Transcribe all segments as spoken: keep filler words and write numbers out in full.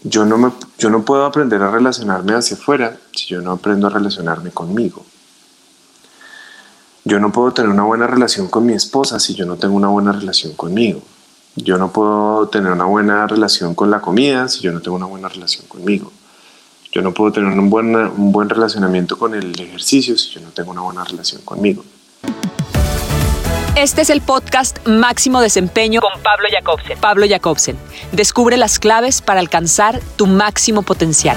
yo no, me, yo no puedo aprender a relacionarme hacia afuera si yo no aprendo a relacionarme conmigo. Yo no puedo tener una buena relación con mi esposa si yo no tengo una buena relación conmigo. Yo no puedo tener una buena relación con la comida si yo no tengo una buena relación conmigo. Yo no puedo tener un buen, un buen relacionamiento con el ejercicio si yo no tengo una buena relación conmigo. Este es el podcast Máximo Desempeño con Pablo Jacobsen. Pablo Jacobsen. Descubre las claves para alcanzar tu máximo potencial.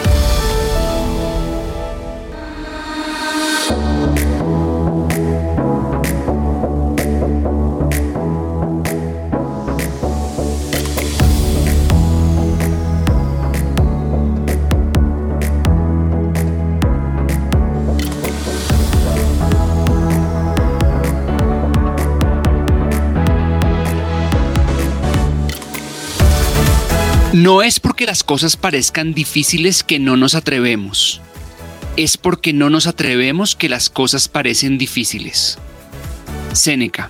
No es porque las cosas parezcan difíciles que no nos atrevemos. Es porque no nos atrevemos que las cosas parecen difíciles. Séneca.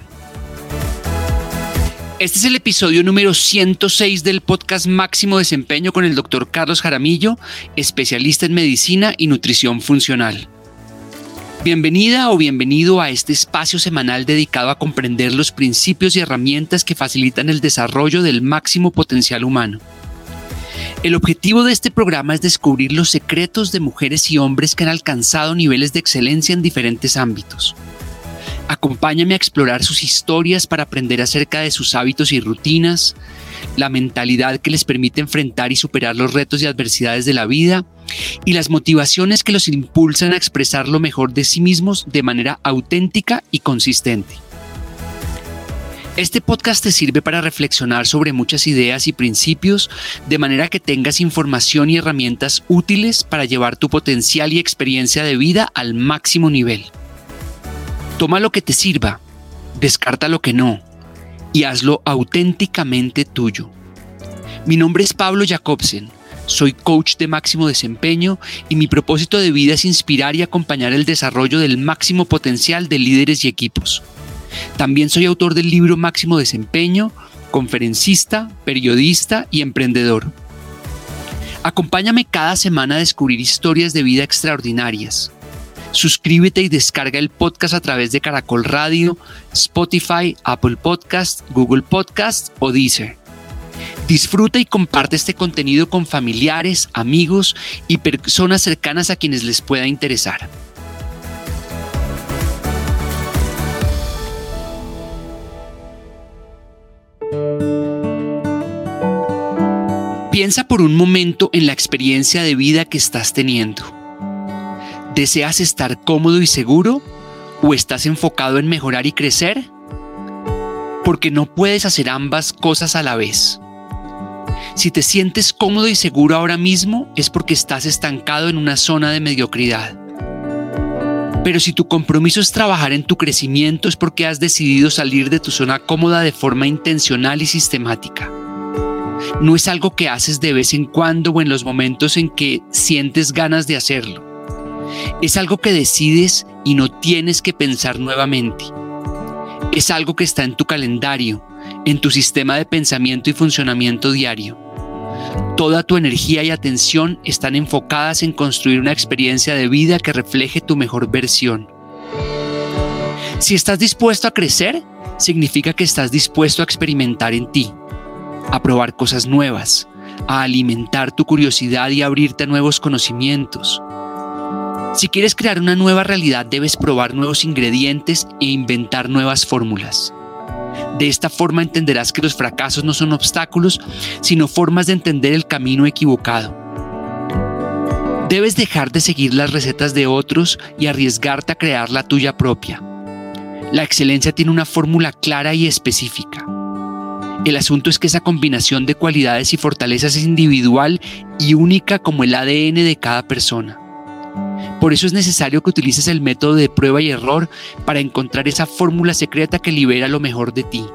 Este es el episodio número ciento seis del podcast Máximo Desempeño con el doctor Carlos Jaramillo, especialista en medicina y nutrición funcional. Bienvenida o bienvenido a este espacio semanal dedicado a comprender los principios y herramientas que facilitan el desarrollo del máximo potencial humano. El objetivo de este programa es descubrir los secretos de mujeres y hombres que han alcanzado niveles de excelencia en diferentes ámbitos. Acompáñame a explorar sus historias para aprender acerca de sus hábitos y rutinas, la mentalidad que les permite enfrentar y superar los retos y adversidades de la vida y las motivaciones que los impulsan a expresar lo mejor de sí mismos de manera auténtica y consistente. Este podcast te sirve para reflexionar sobre muchas ideas y principios de manera que tengas información y herramientas útiles para llevar tu potencial y experiencia de vida al máximo nivel. Toma lo que te sirva, descarta lo que no y hazlo auténticamente tuyo. Mi nombre es Pablo Jacobsen, soy coach de máximo desempeño y mi propósito de vida es inspirar y acompañar el desarrollo del máximo potencial de líderes y equipos. También soy autor del libro Máximo Desempeño, conferencista, periodista y emprendedor. Acompáñame cada semana a descubrir historias de vida extraordinarias. Suscríbete y descarga el podcast a través de Caracol Radio, Spotify, Apple Podcast, Google Podcast o Deezer. Disfruta y comparte este contenido con familiares, amigos y personas cercanas a quienes les pueda interesar. Piensa por un momento en la experiencia de vida que estás teniendo. ¿Deseas estar cómodo y seguro o estás enfocado en mejorar y crecer? Porque no puedes hacer ambas cosas a la vez. Si te sientes cómodo y seguro ahora mismo es porque estás estancado en una zona de mediocridad. Pero si tu compromiso es trabajar en tu crecimiento es porque has decidido salir de tu zona cómoda de forma intencional y sistemática. No es algo que haces de vez en cuando o en los momentos en que sientes ganas de hacerlo. Es algo que decides y no tienes que pensar nuevamente. Es algo que está en tu calendario, en tu sistema de pensamiento y funcionamiento diario. Toda tu energía y atención están enfocadas en construir una experiencia de vida que refleje tu mejor versión. Si estás dispuesto a crecer, significa que estás dispuesto a experimentar en ti, a probar cosas nuevas, a alimentar tu curiosidad y abrirte a nuevos conocimientos. Si quieres crear una nueva realidad, debes probar nuevos ingredientes e inventar nuevas fórmulas. De esta forma entenderás que los fracasos no son obstáculos, sino formas de entender el camino equivocado. Debes dejar de seguir las recetas de otros y arriesgarte a crear la tuya propia. La excelencia tiene una fórmula clara y específica. El asunto es que esa combinación de cualidades y fortalezas es individual y única como el A D N de cada persona. Por eso es necesario que utilices el método de prueba y error para encontrar esa fórmula secreta que libera lo mejor de ti.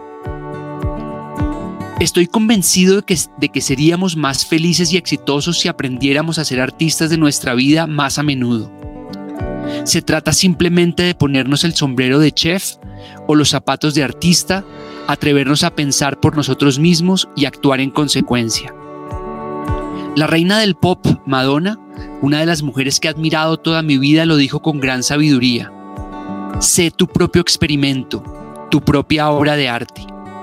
Estoy convencido de que, de que seríamos más felices y exitosos si aprendiéramos a ser artistas de nuestra vida más a menudo. Se trata simplemente de ponernos el sombrero de chef o los zapatos de artista, atrevernos a pensar por nosotros mismos y actuar en consecuencia. La reina del pop, Madonna, una de las mujeres que he admirado toda mi vida, lo dijo con gran sabiduría: sé tu propio experimento, tu propia obra de arte.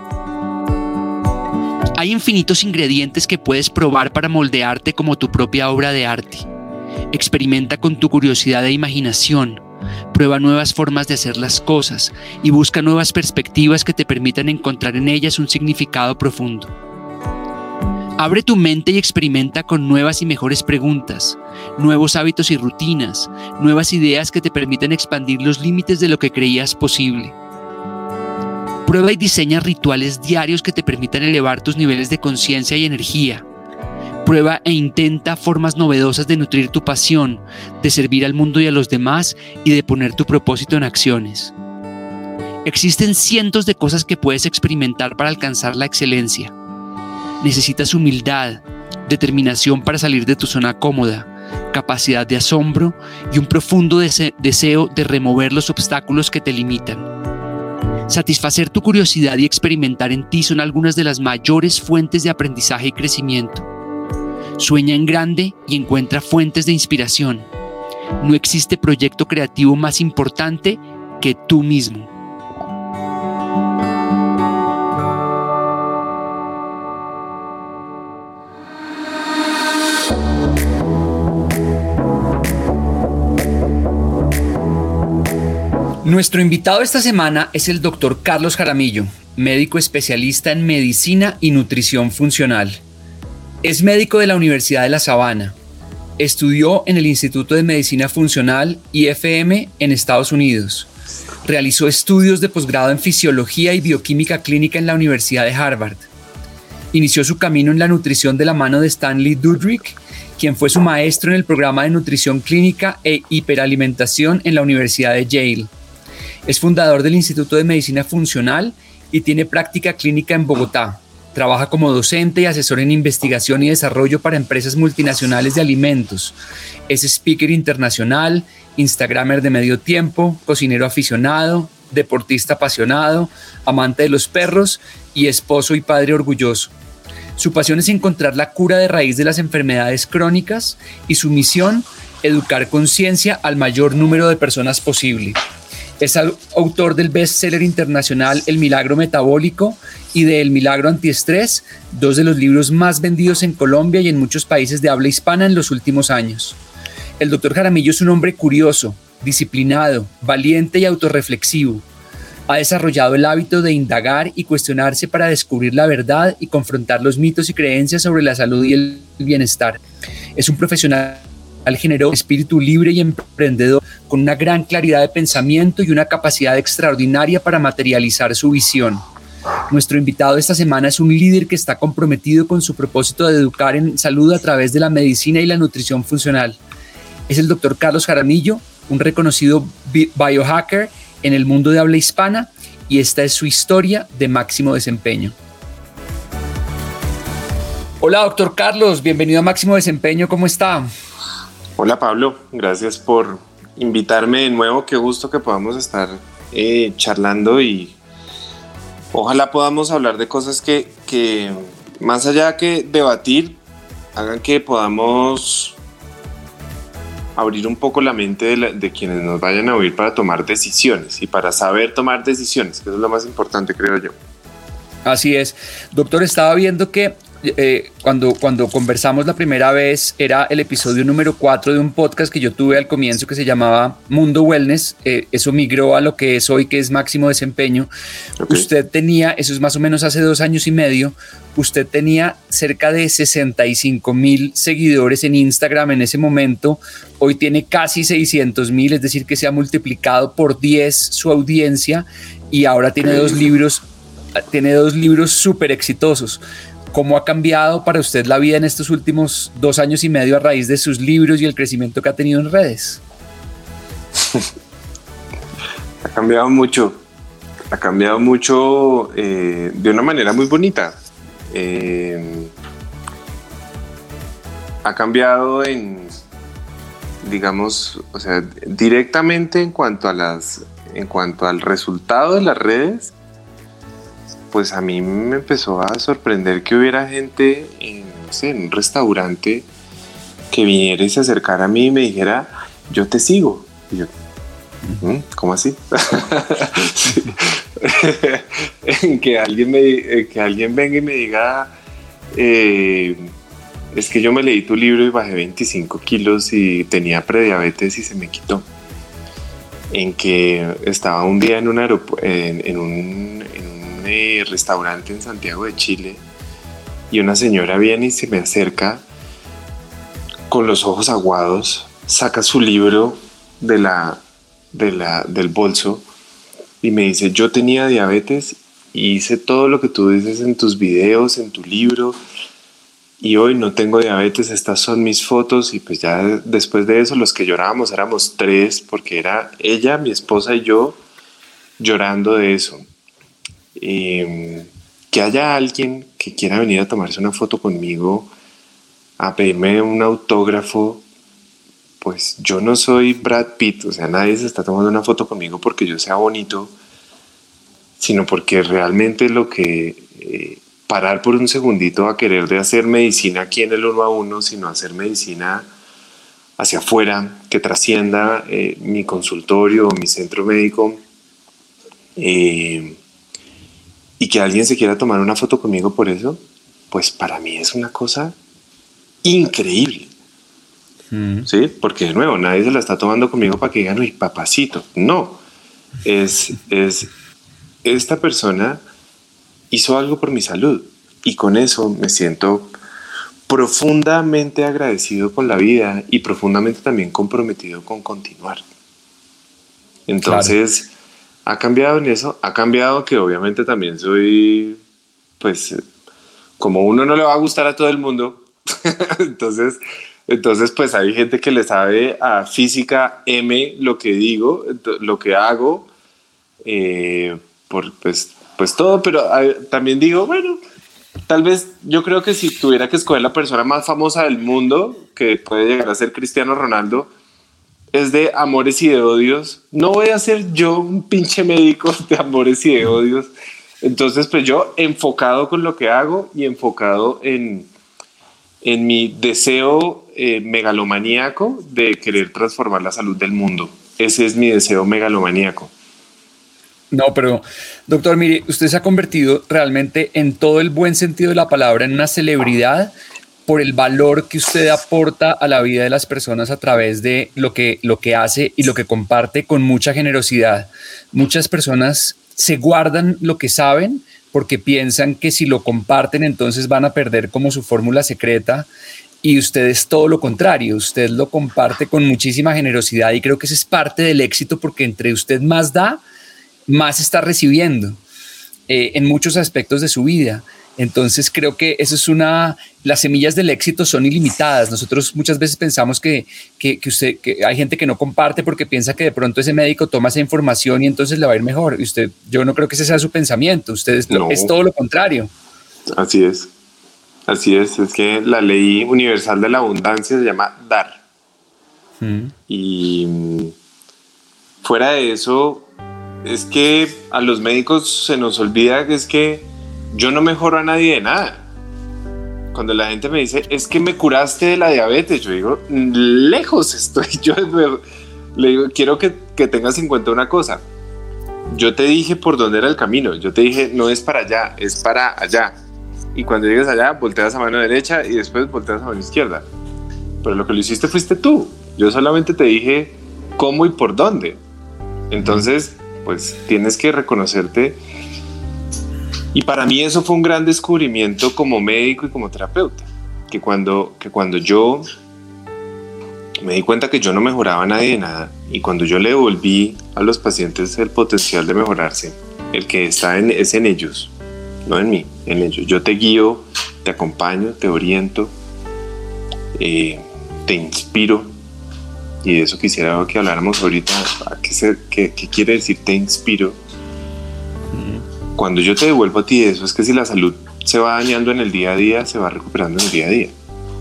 Hay infinitos ingredientes que puedes probar para moldearte como tu propia obra de arte. Experimenta con tu curiosidad e imaginación, prueba nuevas formas de hacer las cosas y busca nuevas perspectivas que te permitan encontrar en ellas un significado profundo. Abre tu mente y experimenta con nuevas y mejores preguntas, nuevos hábitos y rutinas, nuevas ideas que te permitan expandir los límites de lo que creías posible. Prueba y diseña rituales diarios que te permitan elevar tus niveles de conciencia y energía. Prueba e intenta formas novedosas de nutrir tu pasión, de servir al mundo y a los demás y de poner tu propósito en acciones. Existen cientos de cosas que puedes experimentar para alcanzar la excelencia. Necesitas humildad, determinación para salir de tu zona cómoda, capacidad de asombro y un profundo dese- deseo de remover los obstáculos que te limitan. Satisfacer tu curiosidad y experimentar en ti son algunas de las mayores fuentes de aprendizaje y crecimiento. Sueña en grande y encuentra fuentes de inspiración. No existe proyecto creativo más importante que tú mismo. Nuestro invitado esta semana es el doctor Carlos Jaramillo, médico especialista en medicina y nutrición funcional. Es médico de la Universidad de La Sabana. Estudió en el Instituto de Medicina Funcional I F M en Estados Unidos. Realizó estudios de posgrado en Fisiología y Bioquímica Clínica en la Universidad de Harvard. Inició su camino en la nutrición de la mano de Stanley Dudrick, quien fue su maestro en el programa de nutrición clínica e hiperalimentación en la Universidad de Yale. Es fundador del Instituto de Medicina Funcional y tiene práctica clínica en Bogotá. Trabaja como docente y asesor en investigación y desarrollo para empresas multinacionales de alimentos. Es speaker internacional, instagramer de medio tiempo, cocinero aficionado, deportista apasionado, amante de los perros y esposo y padre orgulloso. Su pasión es encontrar la cura de raíz de las enfermedades crónicas y su misión, educar conciencia al mayor número de personas posible. Es autor del bestseller internacional El Milagro Metabólico y de El Milagro Antiestrés, dos de los libros más vendidos en Colombia y en muchos países de habla hispana en los últimos años. El doctor Jaramillo es un hombre curioso, disciplinado, valiente y autorreflexivo. Ha desarrollado el hábito de indagar y cuestionarse para descubrir la verdad y confrontar los mitos y creencias sobre la salud y el bienestar. Es un profesional generoso, espíritu libre y emprendedor, con una gran claridad de pensamiento y una capacidad extraordinaria para materializar su visión. Nuestro invitado esta semana es un líder que está comprometido con su propósito de educar en salud a través de la medicina y la nutrición funcional. Es el doctor Carlos Jaramillo, un reconocido biohacker en el mundo de habla hispana, y esta es su historia de máximo desempeño. Hola, doctor Carlos, bienvenido a Máximo Desempeño, ¿cómo está? Hola Pablo, gracias por invitarme de nuevo, qué gusto que podamos estar eh, charlando y ojalá podamos hablar de cosas que, que más allá que debatir, hagan que podamos abrir un poco la mente de, la, de quienes nos vayan a oír para tomar decisiones y para saber tomar decisiones, que eso es lo más importante, creo yo. Así es. Doctor, estaba viendo que Eh, cuando, cuando conversamos la primera vez era el episodio número cuatro de un podcast que yo tuve al comienzo que se llamaba Mundo Wellness. Eh, eso migró a lo que es hoy, que es Máximo Desempeño. Okay. Usted tenía, eso es más o menos hace dos años y medio, usted tenía cerca de sesenta y cinco mil seguidores en Instagram en ese momento. Hoy tiene casi seiscientos mil, es decir que se ha multiplicado por diez su audiencia y ahora tiene dos libros, tiene dos libros súper exitosos. ¿Cómo ha cambiado para usted la vida en estos últimos dos años y medio a raíz de sus libros y el crecimiento que ha tenido en redes? Ha cambiado mucho, ha cambiado mucho eh, de una manera muy bonita. Eh, ha cambiado en, digamos, o sea, directamente en cuanto a las, en cuanto al resultado de las redes. Pues a mí me empezó a sorprender que hubiera gente en sé, en un restaurante, que viniera y se acercara a mí y me dijera, yo te sigo. Y yo, ¿cómo así? Sí. que, alguien me, que alguien venga y me diga, eh, es que yo me leí tu libro y bajé veinticinco kilos y tenía prediabetes y se me quitó. En que estaba un día en un, aeropu- en, en un, en un eh, restaurante en Santiago de Chile y una señora viene y se me acerca con los ojos aguados, saca su libro de la, de la, del bolso y me dice, yo tenía diabetes y hice todo lo que tú dices en tus videos, en tu libro, y hoy no tengo diabetes, estas son mis fotos. Y pues ya después de eso los que llorábamos éramos tres, porque era ella, mi esposa y yo llorando de eso. Eh, que haya alguien que quiera venir a tomarse una foto conmigo, a pedirme un autógrafo, pues yo no soy Brad Pitt, o sea, nadie se está tomando una foto conmigo porque yo sea bonito, sino porque realmente lo que eh, parar por un segundito a querer de hacer medicina aquí en el uno a uno, sino hacer medicina hacia afuera, que trascienda eh, mi consultorio o mi centro médico, eh, y que alguien se quiera tomar una foto conmigo por eso, pues para mí es una cosa increíble. Mm. ¿Sí? Porque de nuevo, nadie se la está tomando conmigo para que digan, uy, papacito. No, es, es esta persona hizo algo por mi salud y con eso me siento profundamente agradecido con la vida y profundamente también comprometido con continuar. Entonces, claro. ¿Ha cambiado en eso? Ha cambiado que obviamente también soy, pues, como uno no le va a gustar a todo el mundo, entonces, entonces, pues hay gente que le sabe a física M lo que digo, lo que hago, eh, por, pues, pues todo, pero hay, también digo, bueno, tal vez yo creo que si tuviera que escoger la persona más famosa del mundo, que puede llegar a ser Cristiano Ronaldo, es de amores y de odios. No voy a ser yo un pinche médico de amores y de odios. Entonces, pues yo enfocado con lo que hago y enfocado en, en mi deseo eh, megalomaníaco de querer transformar la salud del mundo. Ese es mi deseo megalomaníaco. No, pero doctor, mire, usted se ha convertido realmente en todo el buen sentido de la palabra en una celebridad por el valor que usted aporta a la vida de las personas a través de lo que, lo que hace y lo que comparte con mucha generosidad. Muchas personas se guardan lo que saben porque piensan que si lo comparten entonces van a perder como su fórmula secreta, y usted es todo lo contrario, usted lo comparte con muchísima generosidad y creo que ese es parte del éxito porque entre usted más da, más está recibiendo eh, en muchos aspectos de su vida. Entonces creo que eso es una, las semillas del éxito son ilimitadas. Nosotros muchas veces pensamos que, que, que, usted, que hay gente que no comparte porque piensa que de pronto ese médico toma esa información y entonces le va a ir mejor. Y usted, yo no creo que ese sea su pensamiento. Usted es, no. es todo lo contrario. Así es. Así es. Es que la ley universal de la abundancia se llama dar. Hmm. Y fuera de eso, es que a los médicos se nos olvida que es que yo no mejoro a nadie de nada. Cuando la gente me dice, es que me curaste de la diabetes, yo digo, lejos estoy. Yo le digo, quiero que, que tengas en cuenta una cosa. Yo te dije por dónde era el camino. Yo te dije, no es para allá, es para allá. Y cuando llegues allá, volteas a mano derecha y después volteas a mano izquierda. Pero lo que lo hiciste fuiste tú. Yo solamente te dije cómo y por dónde. Entonces, pues tienes que reconocerte. Y para mí eso fue un gran descubrimiento como médico y como terapeuta, que cuando, que cuando yo me di cuenta que yo no mejoraba a nadie de nada, y cuando yo le devolví a los pacientes el potencial de mejorarse, el que está en, es en ellos, no en mí, en ellos. Yo te guío, te acompaño, te oriento, eh, te inspiro, y de eso quisiera que habláramos ahorita. ¿Qué, se, qué, qué quiere decir te inspiro? Cuando yo te devuelvo a ti eso, es que si la salud se va dañando en el día a día, se va recuperando en el día a día.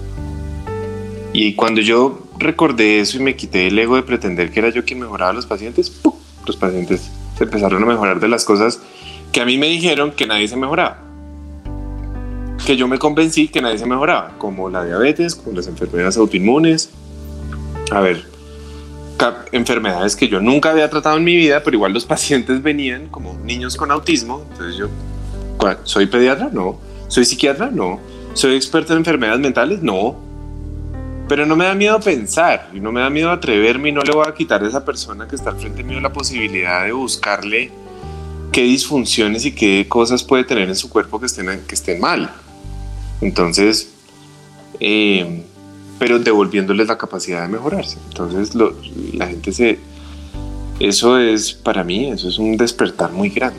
Y cuando yo recordé eso y me quité el ego de pretender que era yo quien mejoraba a los pacientes, ¡pum!, los pacientes se empezaron a mejorar de las cosas que a mí me dijeron que nadie se mejoraba. que yo me convencí que nadie se mejoraba, como la diabetes, como las enfermedades autoinmunes. A ver, enfermedades que yo nunca había tratado en mi vida, pero igual los pacientes venían como niños con autismo. Entonces yo, ¿soy pediatra? No. ¿Soy psiquiatra? No. ¿Soy experto en enfermedades mentales? No. Pero no me da miedo pensar y no me da miedo atreverme y no le voy a quitar a esa persona que está al frente mío la posibilidad de buscarle qué disfunciones y qué cosas puede tener en su cuerpo que estén, que estén mal. Entonces, eh, pero devolviéndoles la capacidad de mejorarse. Entonces, lo, la gente se... Eso es, para mí, eso es un despertar muy grande.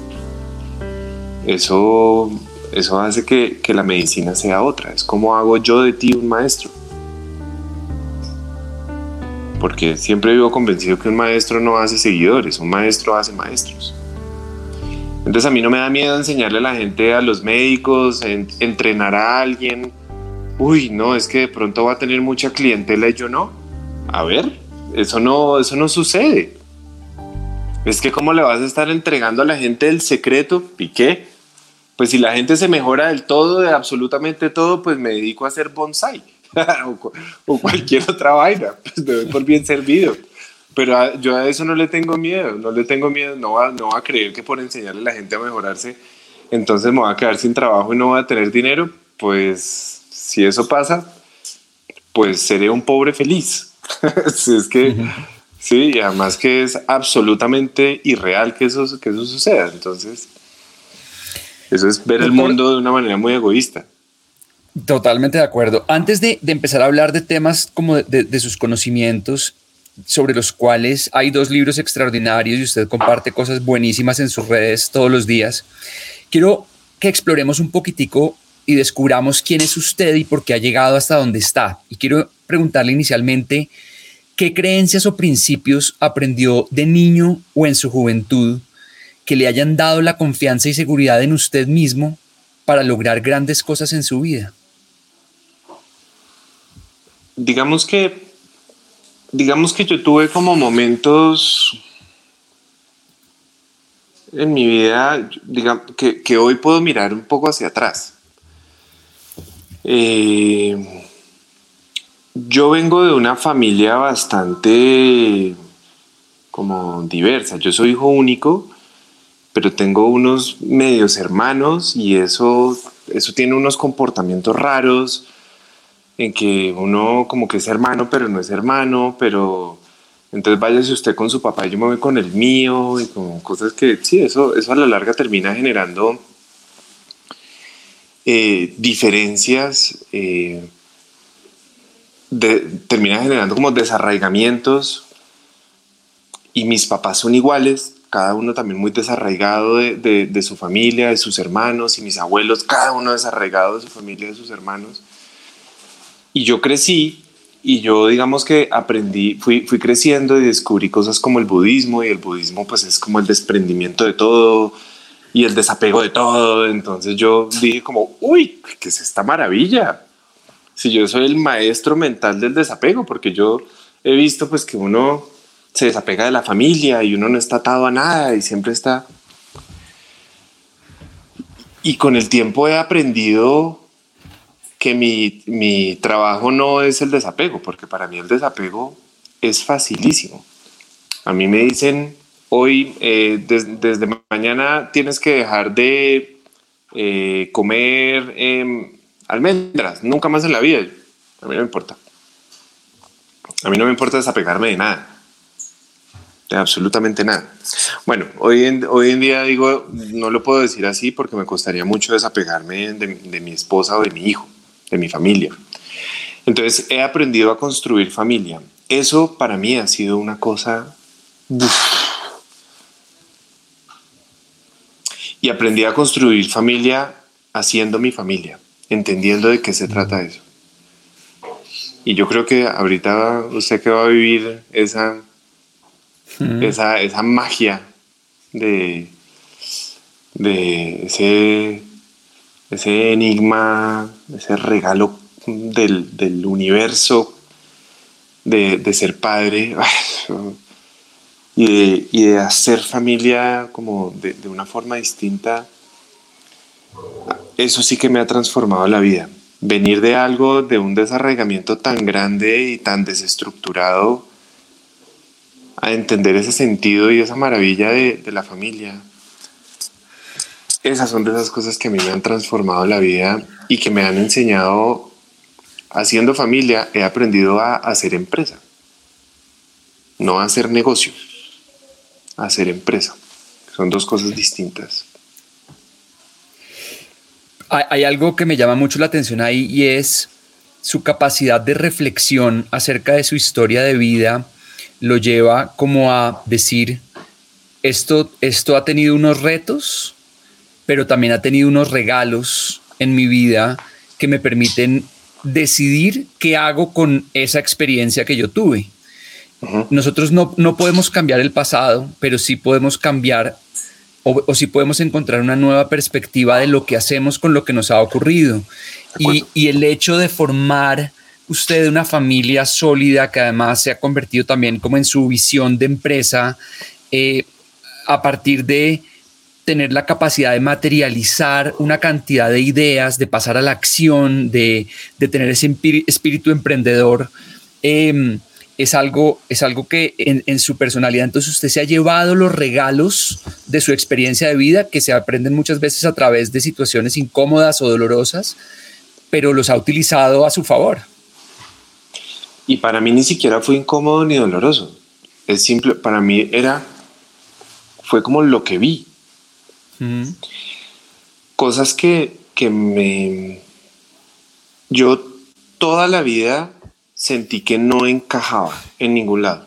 Eso, eso hace que, que la medicina sea otra. Es como hago yo de ti un maestro. Porque siempre vivo convencido que un maestro no hace seguidores, un maestro hace maestros. Entonces a mí no me da miedo enseñarle a la gente, a los médicos, en, entrenar a alguien. Uy, no, es que de pronto va a tener mucha clientela y yo no. A ver, eso no, eso no sucede. Es que ¿cómo le vas a estar entregando a la gente el secreto? ¿Y qué? Pues si la gente se mejora del todo, de absolutamente todo, pues me dedico a hacer bonsai o, o cualquier otra vaina. Pues me doy por bien servido. Pero a, yo a eso no le tengo miedo, no le tengo miedo, no va, no va a creer que por enseñarle a la gente a mejorarse, entonces me voy a quedar sin trabajo y no voy a tener dinero. Pues si eso pasa, pues seré un pobre feliz. Si es que, uh-huh. Sí, y además que es absolutamente irreal que eso, que eso suceda. Entonces, eso es ver el mundo de una manera muy egoísta. Totalmente de acuerdo. Antes de, de empezar a hablar de temas como de, de, de sus conocimientos, sobre los cuales hay dos libros extraordinarios y usted comparte cosas buenísimas en sus redes todos los días, quiero que exploremos un poquitico y descubramos quién es usted y por qué ha llegado hasta donde está. Y quiero preguntarle inicialmente, ¿qué creencias o principios aprendió de niño o en su juventud que le hayan dado la confianza y seguridad en usted mismo para lograr grandes cosas en su vida? Digamos que Digamos que yo tuve como momentos en mi vida, digamos, que, que hoy puedo mirar un poco hacia atrás. Eh, yo vengo de una familia bastante como diversa. Yo soy hijo único, pero tengo unos medios hermanos y eso, eso tiene unos comportamientos raros, en que uno como que es hermano, pero no es hermano, pero entonces váyase usted con su papá y yo me voy con el mío, y como cosas que, sí, eso, eso a la larga termina generando eh, diferencias, eh, de, termina generando como desarraigamientos, y mis papás son iguales, cada uno también muy desarraigado de, de, de su familia, de sus hermanos, y mis abuelos, cada uno desarraigado de su familia, de sus hermanos. Y yo crecí y yo digamos que aprendí, fui, fui creciendo y descubrí cosas como el budismo, y el budismo pues es como el desprendimiento de todo y el desapego de todo. Entonces yo dije como, uy, ¿qué es esta maravilla? Si yo soy el maestro mental del desapego, porque yo he visto pues que uno se desapega de la familia y uno no está atado a nada y siempre está... Y con el tiempo he aprendido que mi, mi trabajo no es el desapego, porque para mí el desapego es facilísimo. A mí me dicen hoy, eh, des, desde mañana tienes que dejar de eh, comer eh, almendras, nunca más en la vida. A mí no me importa. A mí no me importa desapegarme de nada, de absolutamente nada. Bueno, hoy en, hoy en día digo, no lo puedo decir así porque me costaría mucho desapegarme de, de mi esposa o de mi hijo, de mi familia. Entonces he aprendido a construir familia. Eso para mí ha sido una cosa... Uf. Y aprendí a construir familia haciendo mi familia, entendiendo de qué se trata eso. Y yo creo que ahorita usted que va a vivir esa, mm. esa, esa magia de, de ese... ese enigma, ese regalo del, del universo de, de ser padre y de, y de hacer familia como de, de una forma distinta, eso sí que me ha transformado la vida. Venir de algo, de un desarraigamiento tan grande y tan desestructurado, a entender ese sentido y esa maravilla de, de la familia. Esas son de esas cosas que a mí me han transformado la vida y que me han enseñado, haciendo familia, he aprendido a hacer empresa. No a hacer negocio, a hacer empresa. Son dos cosas distintas. Hay, hay algo que me llama mucho la atención ahí y es su capacidad de reflexión acerca de su historia de vida. Lo lleva como a decir, esto, esto ha tenido unos retos, pero también ha tenido unos regalos en mi vida que me permiten decidir qué hago con esa experiencia que yo tuve. Uh-huh. Nosotros no, no podemos cambiar el pasado, pero sí podemos cambiar o, o sí podemos encontrar una nueva perspectiva de lo que hacemos con lo que nos ha ocurrido. Y, y el hecho de formar usted una familia sólida que además se ha convertido también como en su visión de empresa, eh, a partir de tener la capacidad de materializar una cantidad de ideas, de pasar a la acción, de, de tener ese espíritu emprendedor, eh, es algo, es algo que en, en su personalidad, entonces usted se ha llevado los regalos de su experiencia de vida, que se aprenden muchas veces a través de situaciones incómodas o dolorosas, pero los ha utilizado a su favor. Y para mí ni siquiera fue incómodo ni doloroso. Es simple, para mí era, fue como lo que vi. Uh-huh. Cosas que, que me... Yo toda la vida sentí que no encajaba en ningún lado.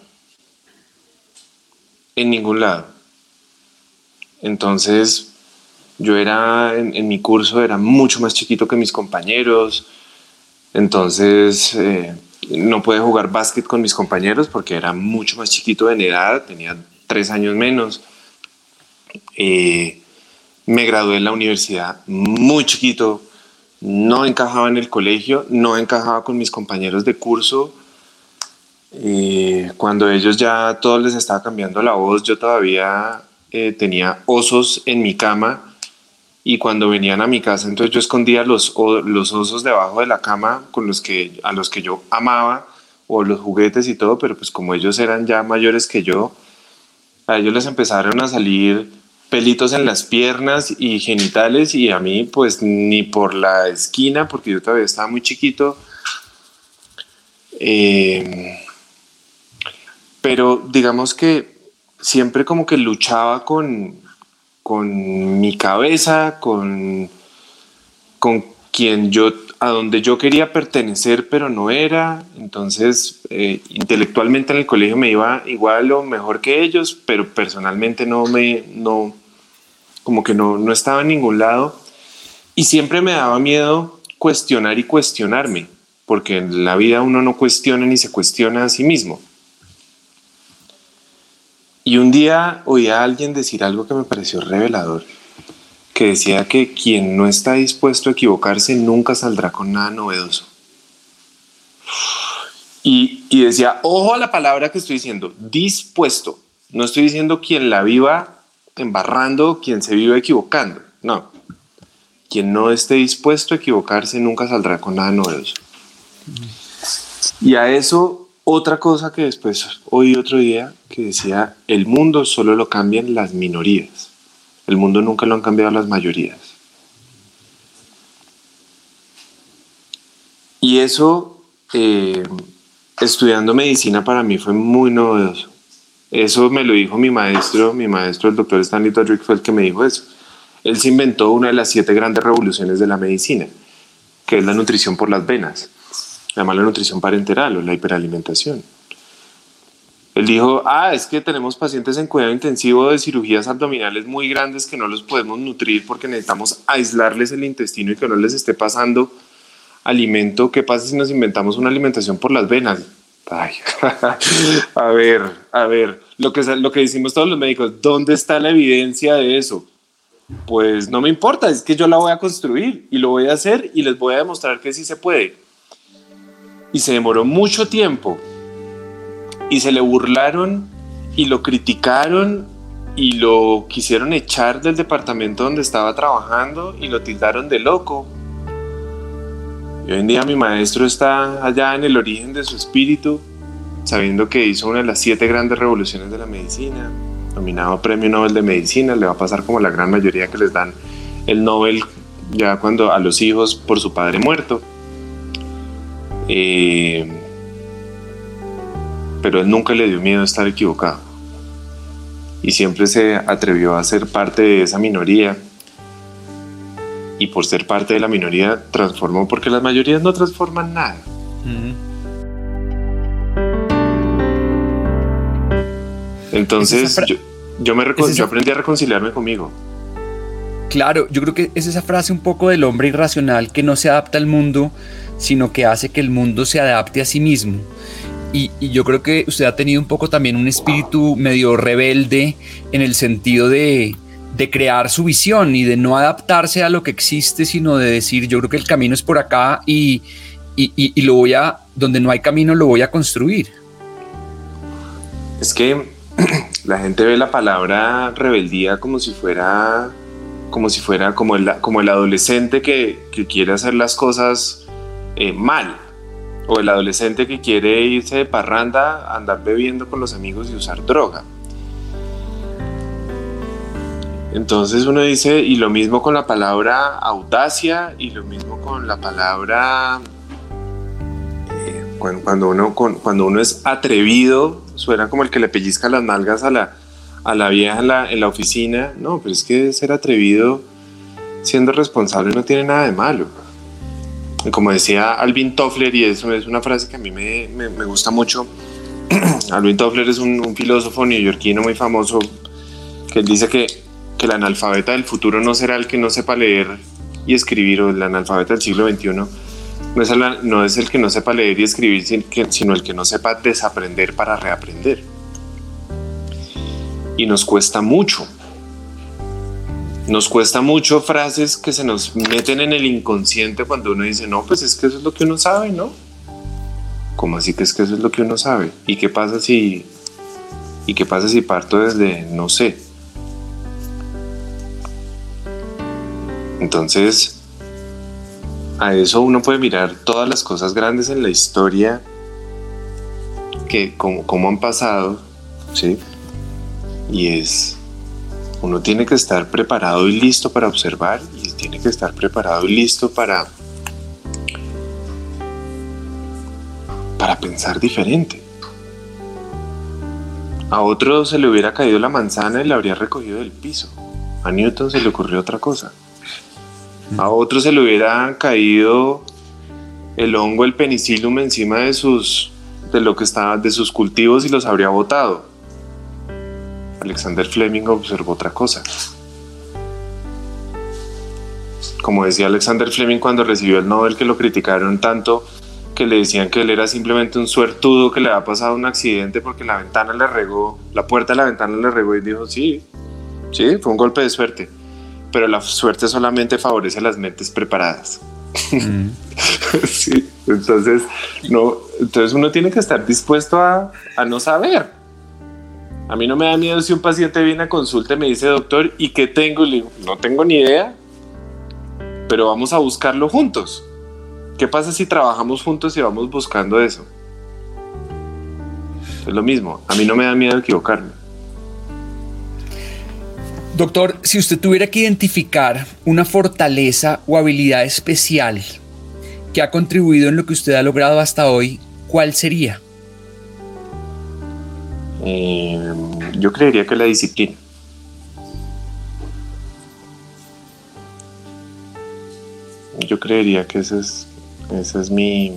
En ningún lado. Entonces, yo era, en, en mi curso, era mucho más chiquito que mis compañeros. Entonces, eh, no pude jugar básquet con mis compañeros porque era mucho más chiquito en edad, tenía tres años menos. Eh, me gradué en la universidad muy chiquito, no encajaba en el colegio, no encajaba con mis compañeros de curso. Eh, cuando ellos ya todos les estaba cambiando la voz, yo todavía eh, tenía osos en mi cama, y cuando venían a mi casa, entonces yo escondía los, los osos debajo de la cama con los que, a los que yo amaba, o los juguetes y todo, pero pues como ellos eran ya mayores que yo, a ellos les empezaron a salir pelitos en las piernas y genitales, y a mí pues ni por la esquina, porque yo todavía estaba muy chiquito. Eh, pero digamos que siempre como que luchaba con, con mi cabeza, con, con quien yo, a donde yo quería pertenecer, pero no era. Entonces, eh, intelectualmente en el colegio me iba igual o mejor que ellos, pero personalmente no me, no, como que no, no estaba en ningún lado. Y siempre me daba miedo cuestionar y cuestionarme, porque en la vida uno no cuestiona ni se cuestiona a sí mismo. Y un día oí a alguien decir algo que me pareció revelador, que decía que quien no está dispuesto a equivocarse nunca saldrá con nada novedoso. Y, y decía, ojo a la palabra que estoy diciendo, dispuesto. No estoy diciendo quien la viva embarrando, quien se vive equivocando. No. Quien no esté dispuesto a equivocarse nunca saldrá con nada novedoso. Y a eso, otra cosa que después oí otro día, que decía, el mundo solo lo cambian las minorías. El mundo nunca lo han cambiado las mayorías. Y eso, eh, estudiando medicina, para mí fue muy novedoso. Eso me lo dijo mi maestro, mi maestro, el doctor Stanley Todrick, fue el que me dijo eso. Él se inventó una de las siete grandes revoluciones de la medicina, que es la nutrición por las venas. Se llama la nutrición parenteral o la hiperalimentación. Él dijo, ah, es que tenemos pacientes en cuidado intensivo de cirugías abdominales muy grandes que no los podemos nutrir porque necesitamos aislarles el intestino y que no les esté pasando alimento. ¿Qué pasa si nos inventamos una alimentación por las venas? Ay, a ver, a ver, lo que, lo que decimos todos los médicos, ¿dónde está la evidencia de eso? Pues no me importa, es que yo la voy a construir y lo voy a hacer y les voy a demostrar que sí se puede. Y se demoró mucho tiempo y se le burlaron y lo criticaron y lo quisieron echar del departamento donde estaba trabajando y lo tildaron de loco. Y hoy en día mi maestro está allá en el origen de su espíritu, sabiendo que hizo una de las siete grandes revoluciones de la medicina, nominado a Premio Nobel de Medicina. Le va a pasar como la gran mayoría que les dan el Nobel ya cuando a los hijos por su padre muerto. Eh, pero él nunca le dio miedo a estar equivocado y siempre se atrevió a ser parte de esa minoría, y por ser parte de la minoría transformó, porque las mayorías no transforman nada. Mm. Entonces fra- yo, yo, me recon- yo aprendí a reconciliarme conmigo. Claro, yo creo que es esa frase un poco del hombre irracional que no se adapta al mundo, sino que hace que el mundo se adapte a sí mismo. Y, y yo creo que usted ha tenido un poco también un espíritu medio rebelde en el sentido de, de crear su visión y de no adaptarse a lo que existe, sino de decir, yo creo que el camino es por acá y, y, y, y lo voy a, donde no hay camino lo voy a construir. Es que la gente ve la palabra rebeldía como si fuera... como si fuera como el, como el adolescente que, que quiere hacer las cosas eh, mal, o el adolescente que quiere irse de parranda, andar bebiendo con los amigos y usar droga. Entonces uno dice, y lo mismo con la palabra audacia, y lo mismo con la palabra eh, cuando, cuando, uno, cuando uno es atrevido, suena como el que le pellizca las nalgas a la a la vieja en la, en la oficina. No, pero es que ser atrevido siendo responsable no tiene nada de malo. Y como decía Alvin Toffler, y eso es una frase que a mí me, me, me gusta mucho, Alvin Toffler es un, un filósofo neoyorquino muy famoso, que él dice que, que el analfabeta del futuro no será el que no sepa leer y escribir, o el analfabeta del siglo veintiuno no es el, no es el que no sepa leer y escribir, sino el que no sepa desaprender para reaprender. Y nos cuesta mucho. Nos cuesta mucho frases que se nos meten en el inconsciente cuando uno dice, no, pues es que eso es lo que uno sabe, ¿no? ¿Cómo así que es que eso es lo que uno sabe? ¿Y qué pasa si, y qué pasa si parto desde no sé? Entonces, a eso uno puede mirar todas las cosas grandes en la historia, que como, como han pasado, ¿sí? Y es, uno tiene que estar preparado y listo para observar, y tiene que estar preparado y listo para, para pensar diferente. A otro se le hubiera caído la manzana y la habría recogido del piso. A Newton se le ocurrió otra cosa. A otro se le hubiera caído el hongo, el penicillium, encima de sus, de lo que estaba, de sus cultivos, y los habría botado. Alexander Fleming observó otra cosa. Como decía Alexander Fleming cuando recibió el Nobel, que lo criticaron tanto, que le decían que él era simplemente un suertudo que le había pasado un accidente porque la ventana le regó, la puerta de la ventana le regó, y dijo, sí, sí, fue un golpe de suerte, pero la suerte solamente favorece a las mentes preparadas. Mm. Sí, entonces, no, entonces uno tiene que estar dispuesto a, a no saber. A mí no me da miedo si un paciente viene a consulta y me dice, doctor, ¿y qué tengo? Y le digo, no tengo ni idea, pero vamos a buscarlo juntos. ¿Qué pasa si trabajamos juntos y vamos buscando eso? Es lo mismo, a mí no me da miedo equivocarme. Doctor, si usted tuviera que identificar una fortaleza o habilidad especial que ha contribuido en lo que usted ha logrado hasta hoy, ¿cuál sería? Eh, yo creería que la disciplina. Yo creería que esa es, esa es mi...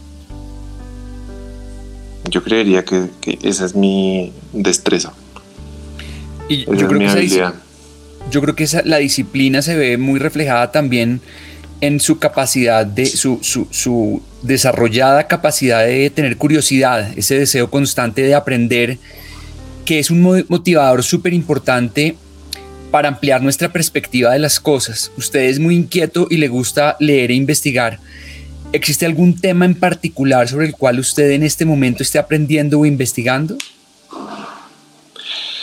Yo creería que, que esa es mi destreza. Y esa yo, creo es mi que esa, yo creo que esa, la disciplina se ve muy reflejada también en su capacidad de, su, su, su desarrollada capacidad de tener curiosidad, ese deseo constante de aprender, que es un motivador súper importante para ampliar nuestra perspectiva de las cosas. Usted es muy inquieto y le gusta leer e investigar. ¿Existe algún tema en particular sobre el cual usted en este momento esté aprendiendo o investigando?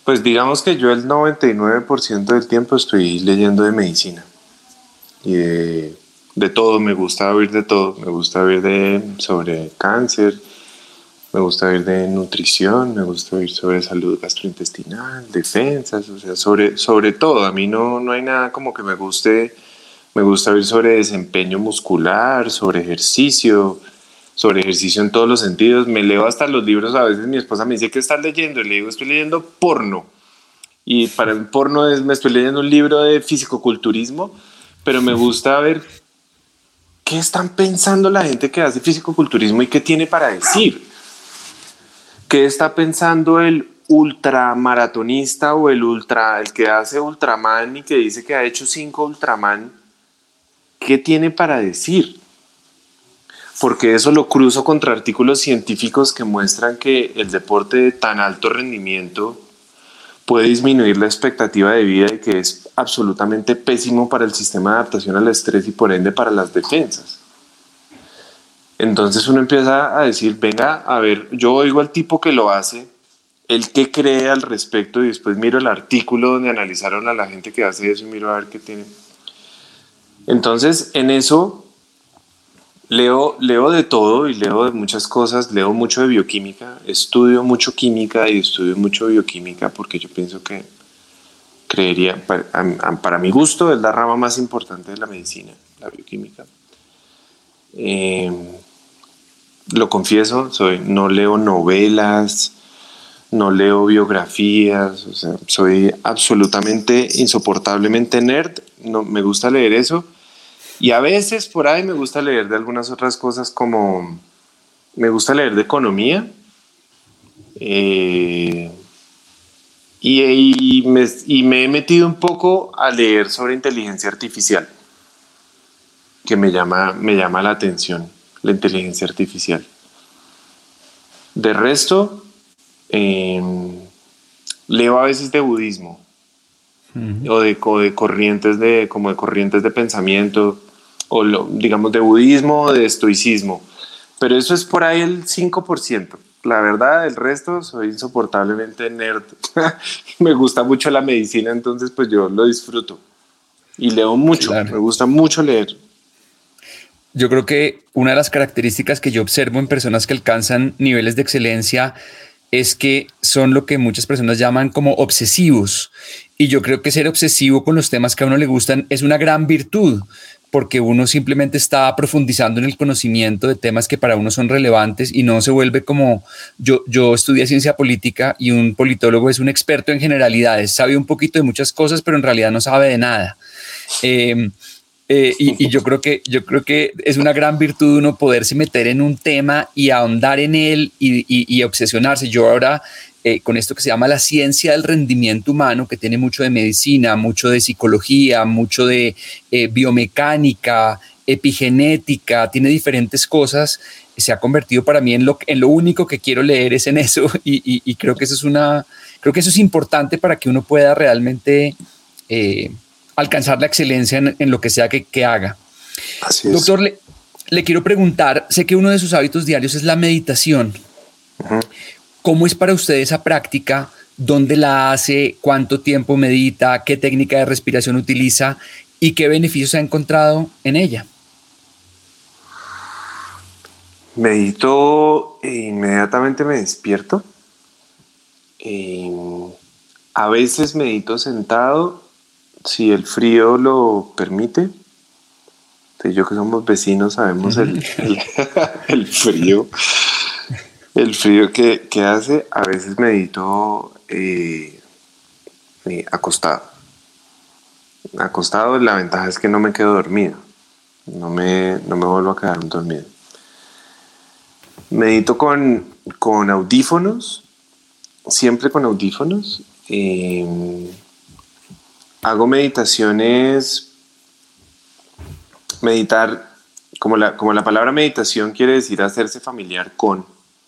Pues digamos que yo el noventa y nueve por ciento del tiempo estoy leyendo de medicina y de, de todo. Me gusta oír de todo. Me gusta oír de, sobre cáncer, me gusta oír de nutrición, me gusta oír sobre salud gastrointestinal, defensas, o sea, sobre, sobre todo. A mí no, no hay nada como que me guste. Me gusta oír sobre desempeño muscular, sobre ejercicio, sobre ejercicio en todos los sentidos. Me leo hasta los libros. A veces mi esposa me dice, ¿qué estás leyendo? Y le digo, estoy leyendo porno. Y para el porno es, me estoy leyendo un libro de fisicoculturismo, pero me gusta ver qué están pensando la gente que hace fisicoculturismo y qué tiene para decir. ¿Qué está pensando el ultramaratonista o el ultra, el que hace Ultraman y que dice que ha hecho cinco Ultraman? ¿Qué tiene para decir? Porque eso lo cruzo contra artículos científicos que muestran que el deporte de tan alto rendimiento puede disminuir la expectativa de vida y que es absolutamente pésimo para el sistema de adaptación al estrés y por ende para las defensas. Entonces uno empieza a decir, venga, a ver, yo oigo al tipo que lo hace, el que cree al respecto, y después miro el artículo donde analizaron a la gente que hace eso y miro a ver qué tiene. Entonces en eso Leo, leo de todo y leo de muchas cosas, leo mucho de bioquímica, estudio mucho química y estudio mucho bioquímica porque yo pienso que creería, para, para mi gusto, es la rama más importante de la medicina, la bioquímica. Eh, lo confieso, soy, no leo novelas, no leo biografías, o sea, soy absolutamente, insoportablemente nerd, no, me gusta leer eso. Y a veces por ahí me gusta leer de algunas otras cosas, como me gusta leer de economía eh, y, y, me, y me he metido un poco a leer sobre inteligencia artificial, que me llama, me llama la atención, la inteligencia artificial. De resto, eh, leo a veces de budismo uh-huh. o, de, o de corrientes de, como de corrientes de pensamiento, o lo, digamos de budismo o de estoicismo, pero eso es por ahí el cinco por ciento. La verdad, el resto soy insoportablemente nerd. Me gusta mucho la medicina, entonces pues yo lo disfruto y leo mucho, claro. Me gusta mucho leer. Yo creo que una de las características que yo observo en personas que alcanzan niveles de excelencia es que son lo que muchas personas llaman como obsesivos, y yo creo que ser obsesivo con los temas que a uno le gustan es una gran virtud, porque uno simplemente está profundizando en el conocimiento de temas que para uno son relevantes y no se vuelve como yo, yo estudié ciencia política y un politólogo es un experto en generalidades, sabe un poquito de muchas cosas, pero en realidad no sabe de nada. Eh, eh, y, y yo creo que yo creo que es una gran virtud uno poderse meter en un tema y ahondar en él y, y, y obsesionarse. Yo ahora Eh, con esto que se llama la ciencia del rendimiento humano, que tiene mucho de medicina, mucho de psicología, mucho de eh, biomecánica, epigenética, tiene diferentes cosas, se ha convertido para mí en lo, en lo único que quiero leer es en eso, y, y, y creo que eso es una, creo que eso es importante para que uno pueda realmente eh, alcanzar la excelencia en, en lo que sea que, que haga. Así es. Doctor, le, le quiero preguntar, sé que uno de sus hábitos diarios es la meditación. Uh-huh. ¿Cómo es para usted esa práctica? ¿Dónde la hace? ¿Cuánto tiempo medita? ¿Qué técnica de respiración utiliza? ¿Y qué beneficios ha encontrado en ella? Medito e inmediatamente me despierto. Eh, a veces medito sentado, si el frío lo permite. Usted y yo que somos vecinos sabemos el, el, el frío. El frío que, que hace. A veces medito eh, eh, acostado. Acostado, la ventaja es que no me quedo dormido. No me, no me vuelvo a quedar dormido. Medito con, con audífonos. Siempre con audífonos. Eh, hago meditaciones. Meditar, como la, como la palabra meditación quiere decir hacerse familiar con.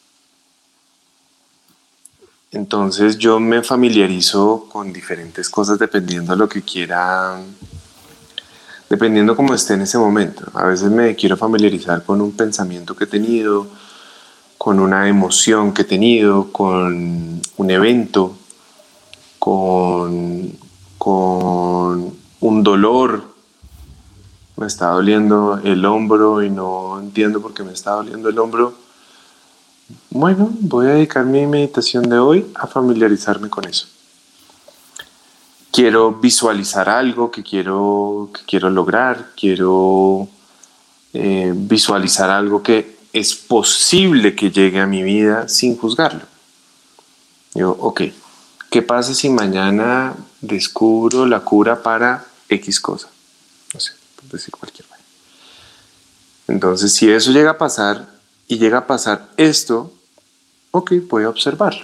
Entonces yo me familiarizo con diferentes cosas dependiendo de lo que quiera, dependiendo cómo esté en ese momento. A veces me quiero familiarizar con un pensamiento que he tenido, con una emoción que he tenido, con un evento. con, con un dolor. Me está doliendo el hombro y no entiendo por qué me está doliendo el hombro. Bueno, voy a dedicar mi meditación de hoy a familiarizarme con eso. Quiero visualizar algo que quiero, que quiero lograr. Quiero eh, visualizar algo que es posible que llegue a mi vida sin juzgarlo. Digo, ok, ¿qué pasa si mañana descubro la cura para X cosa? No sé, por decir cualquier cosa. Entonces, si eso llega a pasar y llega a pasar esto, ok, voy a observarlo.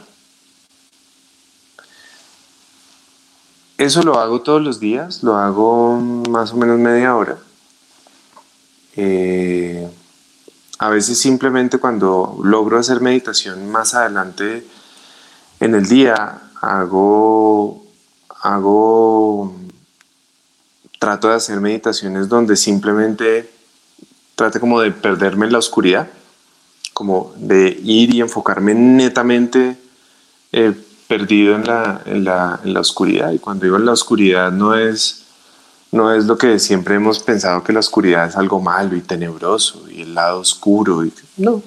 Eso lo hago todos los días, lo hago más o menos media hora. Eh, a veces simplemente cuando logro hacer meditación más adelante en el día, hago, hago, trato de hacer meditaciones donde simplemente trate como de perderme en la oscuridad, como de ir y enfocarme netamente eh, perdido en la, en, la, en la oscuridad. Y cuando digo en la oscuridad no es, no es lo que siempre hemos pensado, que la oscuridad es algo malo y tenebroso y el lado oscuro. Y, no.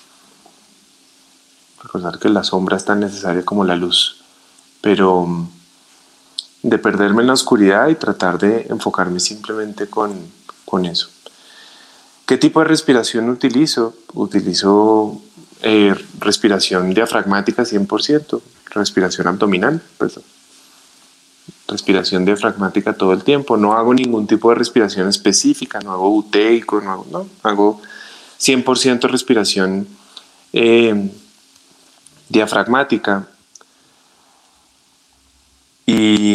Recordar que la sombra es tan necesaria como la luz. Pero de perderme en la oscuridad y tratar de enfocarme simplemente con, con eso. ¿Qué tipo de respiración utilizo? Utilizo eh, respiración diafragmática cien por ciento, respiración abdominal, perdón. Respiración diafragmática todo el tiempo. No hago ningún tipo de respiración específica, no hago buteico, no hago, no, hago cien por ciento respiración eh, diafragmática. ¿Y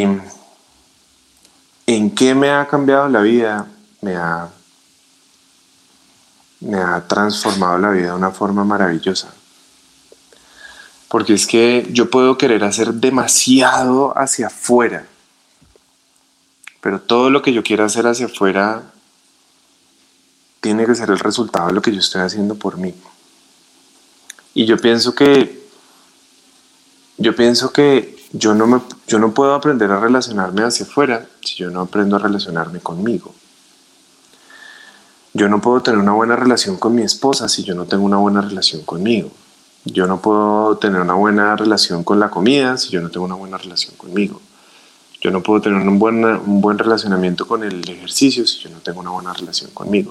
en qué me ha cambiado la vida? Me ha me ha transformado la vida de una forma maravillosa. Porque es que yo puedo querer hacer demasiado hacia afuera, pero todo lo que yo quiera hacer hacia afuera tiene que ser el resultado de lo que yo estoy haciendo por mí. Y yo pienso que yo pienso que yo no me, yo no puedo aprender a relacionarme hacia afuera si yo no aprendo a relacionarme conmigo. Yo no puedo tener una buena relación con mi esposa si yo no tengo una buena relación conmigo. Yo no puedo tener una buena relación con la comida si yo no tengo una buena relación conmigo. Yo no puedo tener un buen, un buen relacionamiento con el ejercicio si yo no tengo una buena relación conmigo.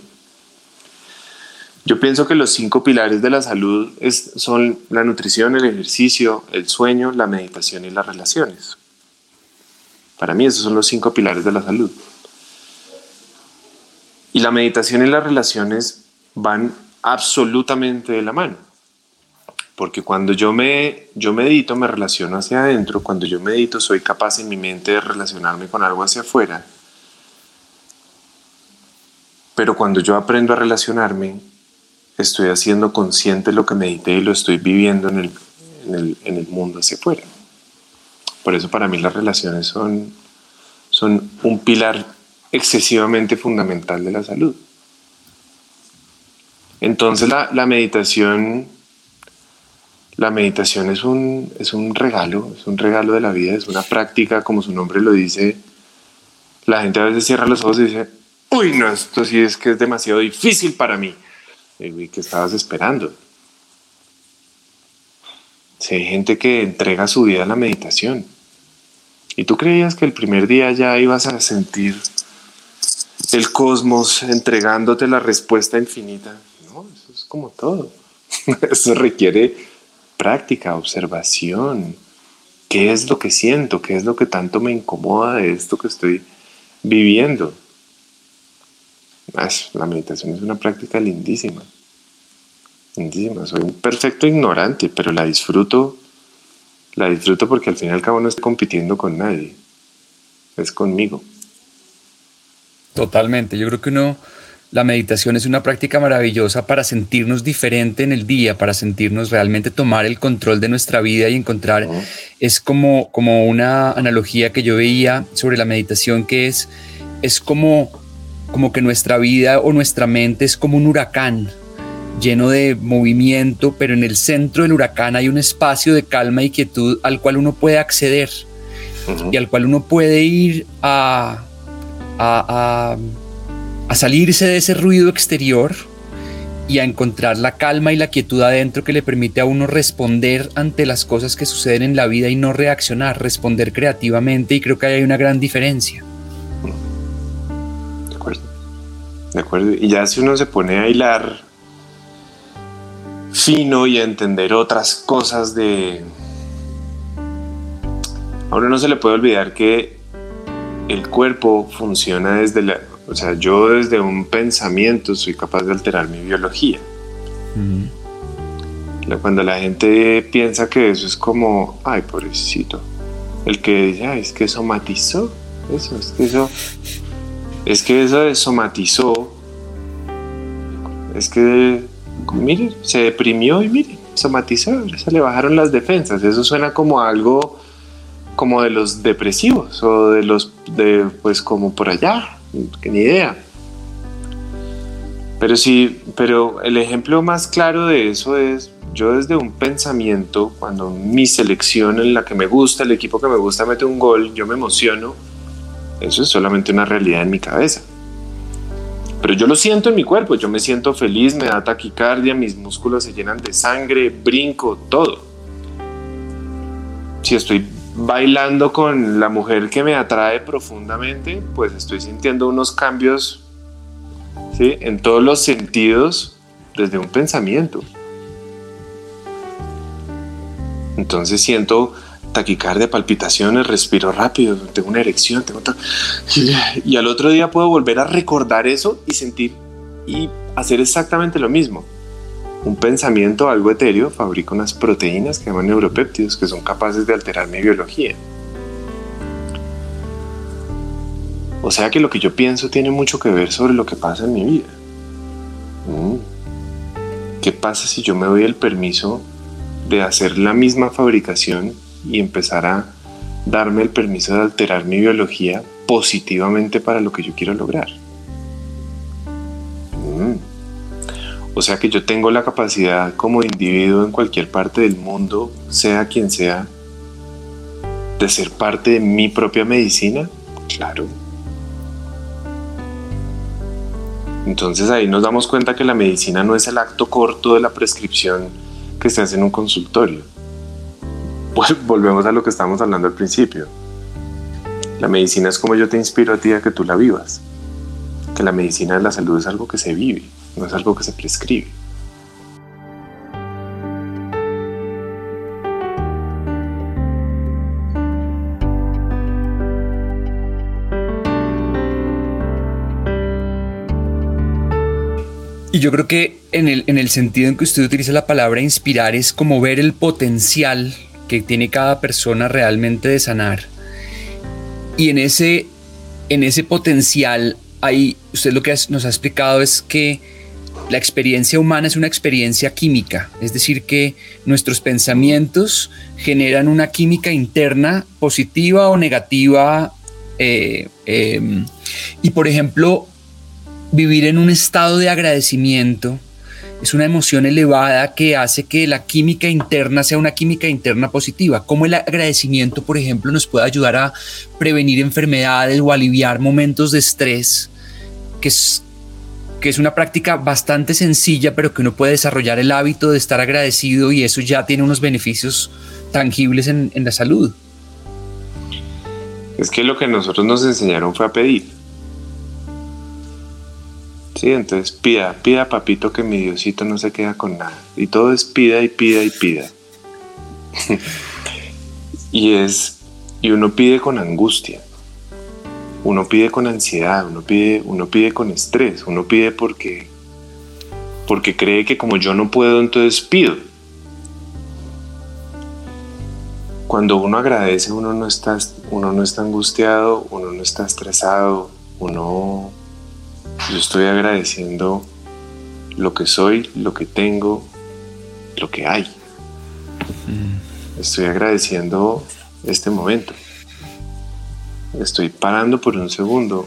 Yo pienso que los cinco pilares de la salud es, son la nutrición, el ejercicio, el sueño, la meditación y las relaciones. Para mí esos son los cinco pilares de la salud. Y la meditación y las relaciones van absolutamente de la mano. Porque cuando yo, me, yo medito, me relaciono hacia adentro. Cuando yo medito, soy capaz en mi mente de relacionarme con algo hacia afuera. Pero cuando yo aprendo a relacionarme, estoy haciendo consciente lo que medité y lo estoy viviendo en el, en el, en el mundo hacia afuera. Por eso para mí las relaciones son, son un pilar excesivamente fundamental de la salud. Entonces la, la meditación, la meditación es un, es un regalo, es un regalo de la vida, es una práctica, como su nombre lo dice. La gente a veces cierra los ojos y dice, uy, no, esto sí es que es demasiado difícil para mí. ¿Y qué estabas esperando? Si hay gente que entrega su vida a la meditación y tú creías que el primer día ya ibas a sentir el cosmos entregándote la respuesta infinita. No, eso es como todo. Eso requiere práctica, observación. ¿Qué es lo que siento? ¿Qué es lo que tanto me incomoda de esto que estoy viviendo? La meditación es una práctica lindísima. Lindísima. Soy un perfecto ignorante, pero la disfruto. La disfruto porque al fin y al cabo no estoy compitiendo con nadie. Es conmigo. Totalmente. Yo creo que uno, la meditación es una práctica maravillosa para sentirnos diferente en el día, para sentirnos realmente tomar el control de nuestra vida y encontrar, uh-huh. es como, como una analogía que yo veía sobre la meditación, que es, es como, como que nuestra vida o nuestra mente es como un huracán lleno de movimiento, pero en el centro del huracán hay un espacio de calma y quietud al cual uno puede acceder. uh-huh. y al cual uno puede ir a, a, a, a salirse de ese ruido exterior y a encontrar la calma y la quietud adentro que le permite a uno responder ante las cosas que suceden en la vida y no reaccionar, responder creativamente, y creo que ahí hay una gran diferencia. De acuerdo, de acuerdo. Y ya si uno se pone a hilar fino y a entender otras cosas de... A uno no se le puede olvidar que el cuerpo funciona desde la... O sea, yo desde un pensamiento soy capaz de alterar mi biología. Mm. Cuando la gente piensa que eso es como, ay, pobrecito, el que dice, ay, es que somatizó, eso, es que eso, es que eso de somatizó, es que, mire, se deprimió y mire, somatizó, se le bajaron las defensas. Eso suena como algo, como de los depresivos o de los, de, pues como por allá. Que ni idea. Pero sí, pero el ejemplo más claro de eso es yo desde un pensamiento, cuando mi selección en la que me gusta, el equipo que me gusta mete un gol, yo me emociono. Eso es solamente una realidad en mi cabeza. Pero yo lo siento en mi cuerpo, yo me siento feliz, me da taquicardia, mis músculos se llenan de sangre, brinco, todo. Si estoy bailando con la mujer que me atrae profundamente, pues estoy sintiendo unos cambios, ¿sí?, en todos los sentidos desde un pensamiento. Entonces siento taquicardia, palpitaciones, respiro rápido, tengo una erección, tengo ta... y al otro día puedo volver a recordar eso y sentir y hacer exactamente lo mismo. Un pensamiento, algo etéreo, fabrica unas proteínas que llaman neuropéptidos que son capaces de alterar mi biología. O sea que lo que yo pienso tiene mucho que ver sobre lo que pasa en mi vida. Mm. ¿Qué pasa si yo me doy el permiso de hacer la misma fabricación y empezar a darme el permiso de alterar mi biología positivamente para lo que yo quiero lograr? Mm. O sea que yo tengo la capacidad como individuo en cualquier parte del mundo, sea quien sea, de ser parte de mi propia medicina. Claro. Entonces ahí nos damos cuenta que la medicina no es el acto corto de la prescripción que se hace en un consultorio. Pues volvemos a lo que estábamos hablando al principio. La medicina es como yo te inspiro a ti a que tú la vivas. Que la medicina de la salud es algo que se vive, no es algo que se prescribe. Y yo creo que en el, en el sentido en que usted utiliza la palabra inspirar es como ver el potencial que tiene cada persona realmente de sanar. Y en ese, en ese potencial, ahí usted lo que nos ha explicado es que la experiencia humana es una experiencia química, es decir, que nuestros pensamientos generan una química interna positiva o negativa. Eh, eh, y por ejemplo, vivir en un estado de agradecimiento es una emoción elevada que hace que la química interna sea una química interna positiva. Cómo el agradecimiento, por ejemplo, nos puede ayudar a prevenir enfermedades o aliviar momentos de estrés, que es, que es una práctica bastante sencilla, pero que uno puede desarrollar el hábito de estar agradecido, y eso ya tiene unos beneficios tangibles en, en la salud. Es que lo que nosotros nos enseñaron fue a pedir. Sí, entonces pida, pida papito, que mi Diosito no se queda con nada. Y todo es pida y pida y pida. y es, y uno pide con angustia. Uno pide con ansiedad, uno pide, uno pide con estrés, uno pide porque, porque cree que como yo no puedo, entonces pido. Cuando uno agradece, uno no está, uno no está angustiado, uno no está estresado, uno... Yo estoy agradeciendo lo que soy, lo que tengo, lo que hay. Mm. Estoy agradeciendo este momento. Estoy parando por un segundo.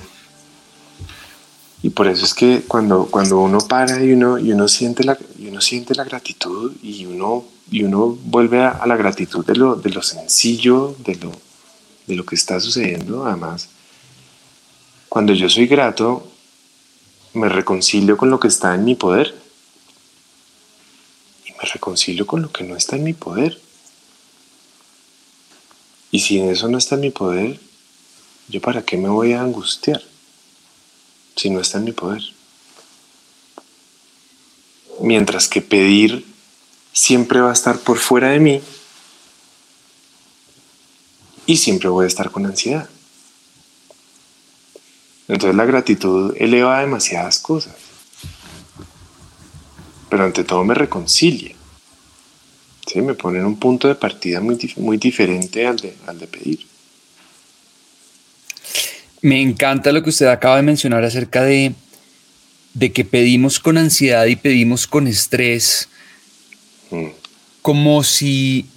Y por eso es que cuando, cuando uno para y uno, y uno siente la, y uno siente la gratitud y uno, y uno vuelve a, a la gratitud de lo, de lo sencillo, de lo, de lo que está sucediendo. Además, cuando yo soy grato, me reconcilio con lo que está en mi poder y me reconcilio con lo que no está en mi poder. Y si eso no está en mi poder, ¿yo para qué me voy a angustiar si no está en mi poder? Mientras que pedir siempre va a estar por fuera de mí y siempre voy a estar con ansiedad. Entonces la gratitud eleva demasiadas cosas, pero ante todo me reconcilia. ¿Sí? Me pone en un punto de partida muy, muy diferente al de, al de pedir. Me encanta lo que usted acaba de mencionar acerca de, de que pedimos con ansiedad y pedimos con estrés, mm. como si,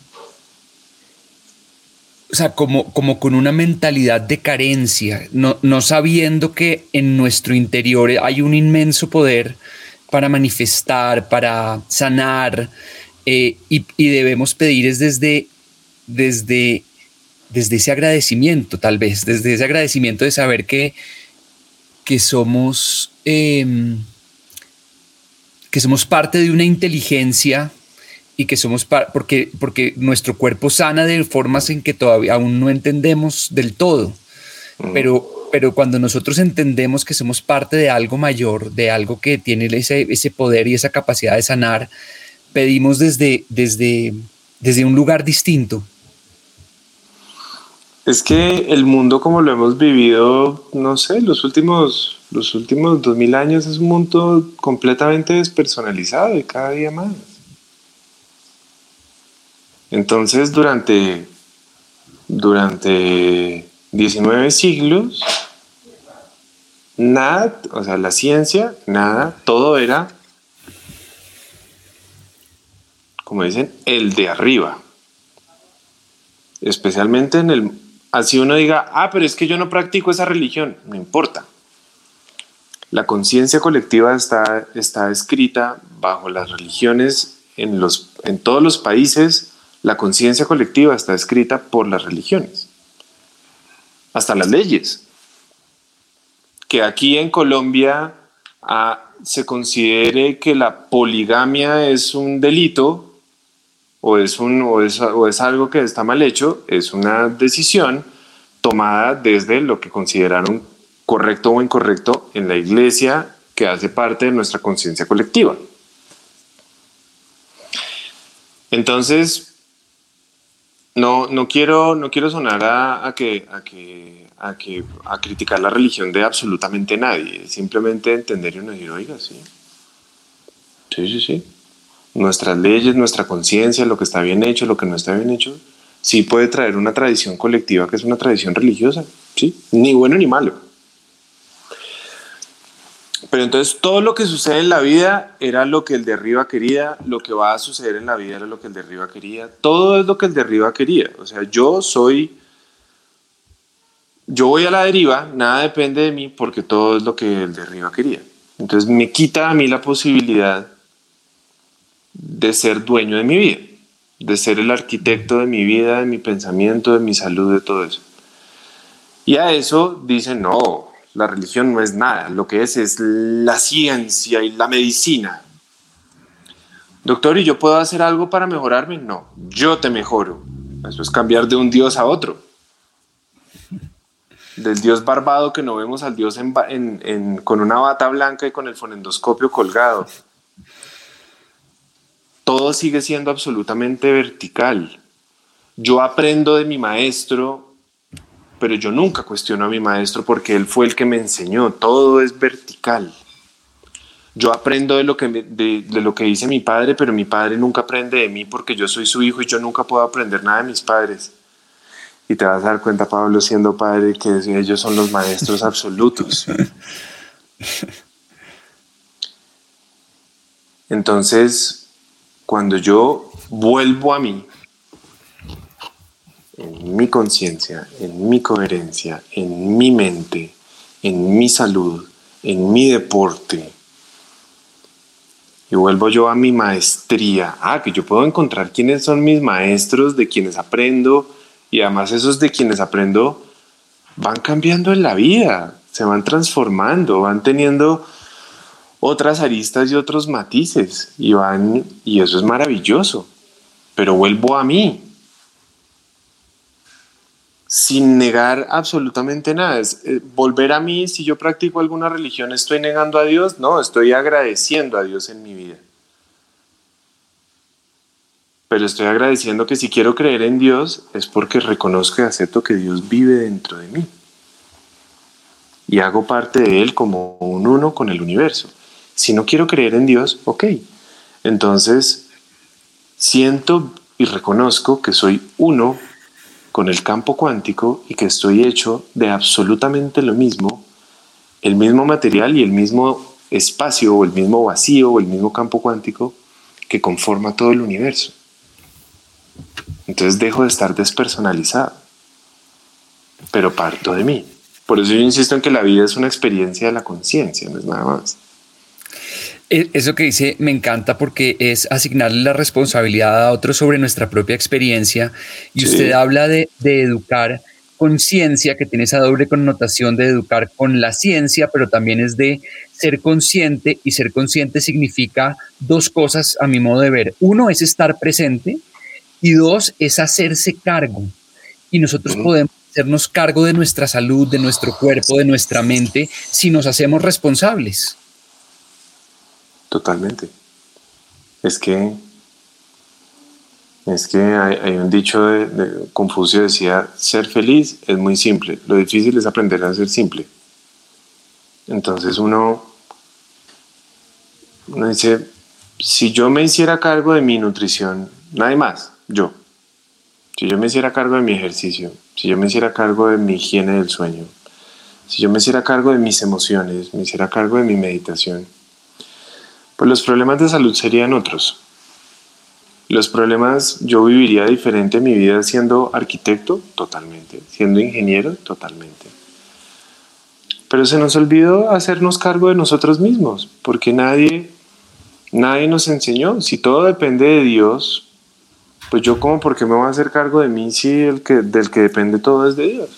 o sea, como, como con una mentalidad de carencia, no, no sabiendo que en nuestro interior hay un inmenso poder para manifestar, para sanar, eh, y, y debemos pedir es desde, desde, desde ese agradecimiento, tal vez, desde ese agradecimiento de saber que, que somos, eh, que somos parte de una inteligencia y que somos par- porque, porque nuestro cuerpo sana de formas en que todavía aún no entendemos del todo, mm. pero, pero cuando nosotros entendemos que somos parte de algo mayor, de algo que tiene ese, ese poder y esa capacidad de sanar, pedimos desde, desde, desde un lugar distinto. Es que el mundo como lo hemos vivido, no sé, los últimos, los últimos dos mil años es un mundo completamente despersonalizado y cada día más. Entonces, durante, durante diecinueve siglos, nada, o sea, la ciencia, nada, todo era, como dicen, el de arriba. Especialmente en el... Así uno diga, ah, pero es que yo no practico esa religión. No importa. La conciencia colectiva está, está escrita bajo las religiones en, los, en todos los países. La conciencia colectiva está escrita por las religiones. Hasta las leyes. Que aquí en Colombia ah, se considere que la poligamia es un delito o es, un, o, es, o es algo que está mal hecho, es una decisión tomada desde lo que consideraron correcto o incorrecto en la iglesia que hace parte de nuestra conciencia colectiva. Entonces, no, no, quiero, no quiero sonar a, a, que, a, que, a, que, a criticar la religión de absolutamente nadie, simplemente entender y uno decir, oiga, sí, sí, sí, sí. Nuestras leyes, nuestra conciencia, lo que está bien hecho, lo que no está bien hecho, sí puede traer una tradición colectiva que es una tradición religiosa, ¿sí? Ni bueno ni malo. Pero entonces todo lo que sucede en la vida era lo que el de arriba quería, lo que va a suceder en la vida era lo que el de arriba quería, todo es lo que el de arriba quería. O sea, yo soy, yo voy a la deriva, nada depende de mí porque todo es lo que el de arriba quería. Entonces me quita a mí la posibilidad de ser dueño de mi vida, de ser el arquitecto de mi vida, de mi pensamiento, de mi salud, de todo eso. Y a eso dicen, no, la religión no es nada, lo que es es la ciencia y la medicina. Doctor, ¿y yo puedo hacer algo para mejorarme? No, yo te mejoro. Eso es cambiar de un dios a otro. Del dios barbado que no vemos al dios en, en, en, con una bata blanca y con el fonendoscopio colgado. Todo sigue siendo absolutamente vertical. Yo aprendo de mi maestro, pero yo nunca cuestiono a mi maestro porque él fue el que me enseñó. Todo es vertical. Yo aprendo de lo que, de, de lo que dice mi padre, pero mi padre nunca aprende de mí porque yo soy su hijo y yo nunca puedo aprender nada de mis padres. Y te vas a dar cuenta, Pablo, siendo padre, que ellos son los maestros absolutos. Entonces, cuando yo vuelvo a mí, en mi conciencia, en mi coherencia, en mi mente, en mi salud, en mi deporte, y vuelvo yo a mi maestría, ah, que yo puedo encontrar quiénes son mis maestros, de quienes aprendo, Y además esos de quienes aprendo van cambiando en la vida, se van transformando, van teniendo otras aristas y otros matices y van, y eso es maravilloso. Pero vuelvo a mí, sin negar absolutamente nada. Es, eh, volver a mí, si yo practico alguna religión, ¿estoy negando a Dios? No, estoy agradeciendo a Dios en mi vida. Pero estoy agradeciendo que si quiero creer en Dios es porque reconozco y acepto que Dios vive dentro de mí. Y hago parte de Él como un uno con el universo. Si no quiero creer en Dios, ok. Entonces, siento y reconozco que soy uno con el campo cuántico y que estoy hecho de absolutamente lo mismo, el mismo material y el mismo espacio o el mismo vacío o el mismo campo cuántico que conforma todo el universo. Entonces dejo de estar despersonalizado, pero parto de mí. Por eso yo insisto en que la vida es una experiencia de la conciencia, no es nada más. Eso que dice me encanta porque es asignarle la responsabilidad a otros sobre nuestra propia experiencia. Y sí. Usted habla de, de educar con ciencia, que tiene esa doble connotación de educar con la ciencia, pero también es de ser consciente, y ser consciente significa dos cosas a mi modo de ver. Uno es estar presente y dos es hacerse cargo. Y nosotros uh-huh. podemos hacernos cargo de nuestra salud, de nuestro cuerpo, de nuestra mente, si nos hacemos responsables. Totalmente. Es que es que hay, hay un dicho de, de Confucio, decía, ser feliz es muy simple, lo difícil es aprender a ser simple. Entonces uno, uno dice, si yo me hiciera cargo de mi nutrición, nadie más, yo. Si yo me hiciera cargo de mi ejercicio, si yo me hiciera cargo de mi higiene del sueño, si yo me hiciera cargo de mis emociones, me hiciera cargo de mi meditación, pues los problemas de salud serían otros. Los problemas, yo viviría diferente mi vida siendo arquitecto, totalmente, siendo ingeniero, totalmente. Pero se nos olvidó hacernos cargo de nosotros mismos, porque nadie, nadie nos enseñó. Si todo depende de Dios, pues yo como, ¿por qué me voy a hacer cargo de mí si el que, del que depende todo es de Dios?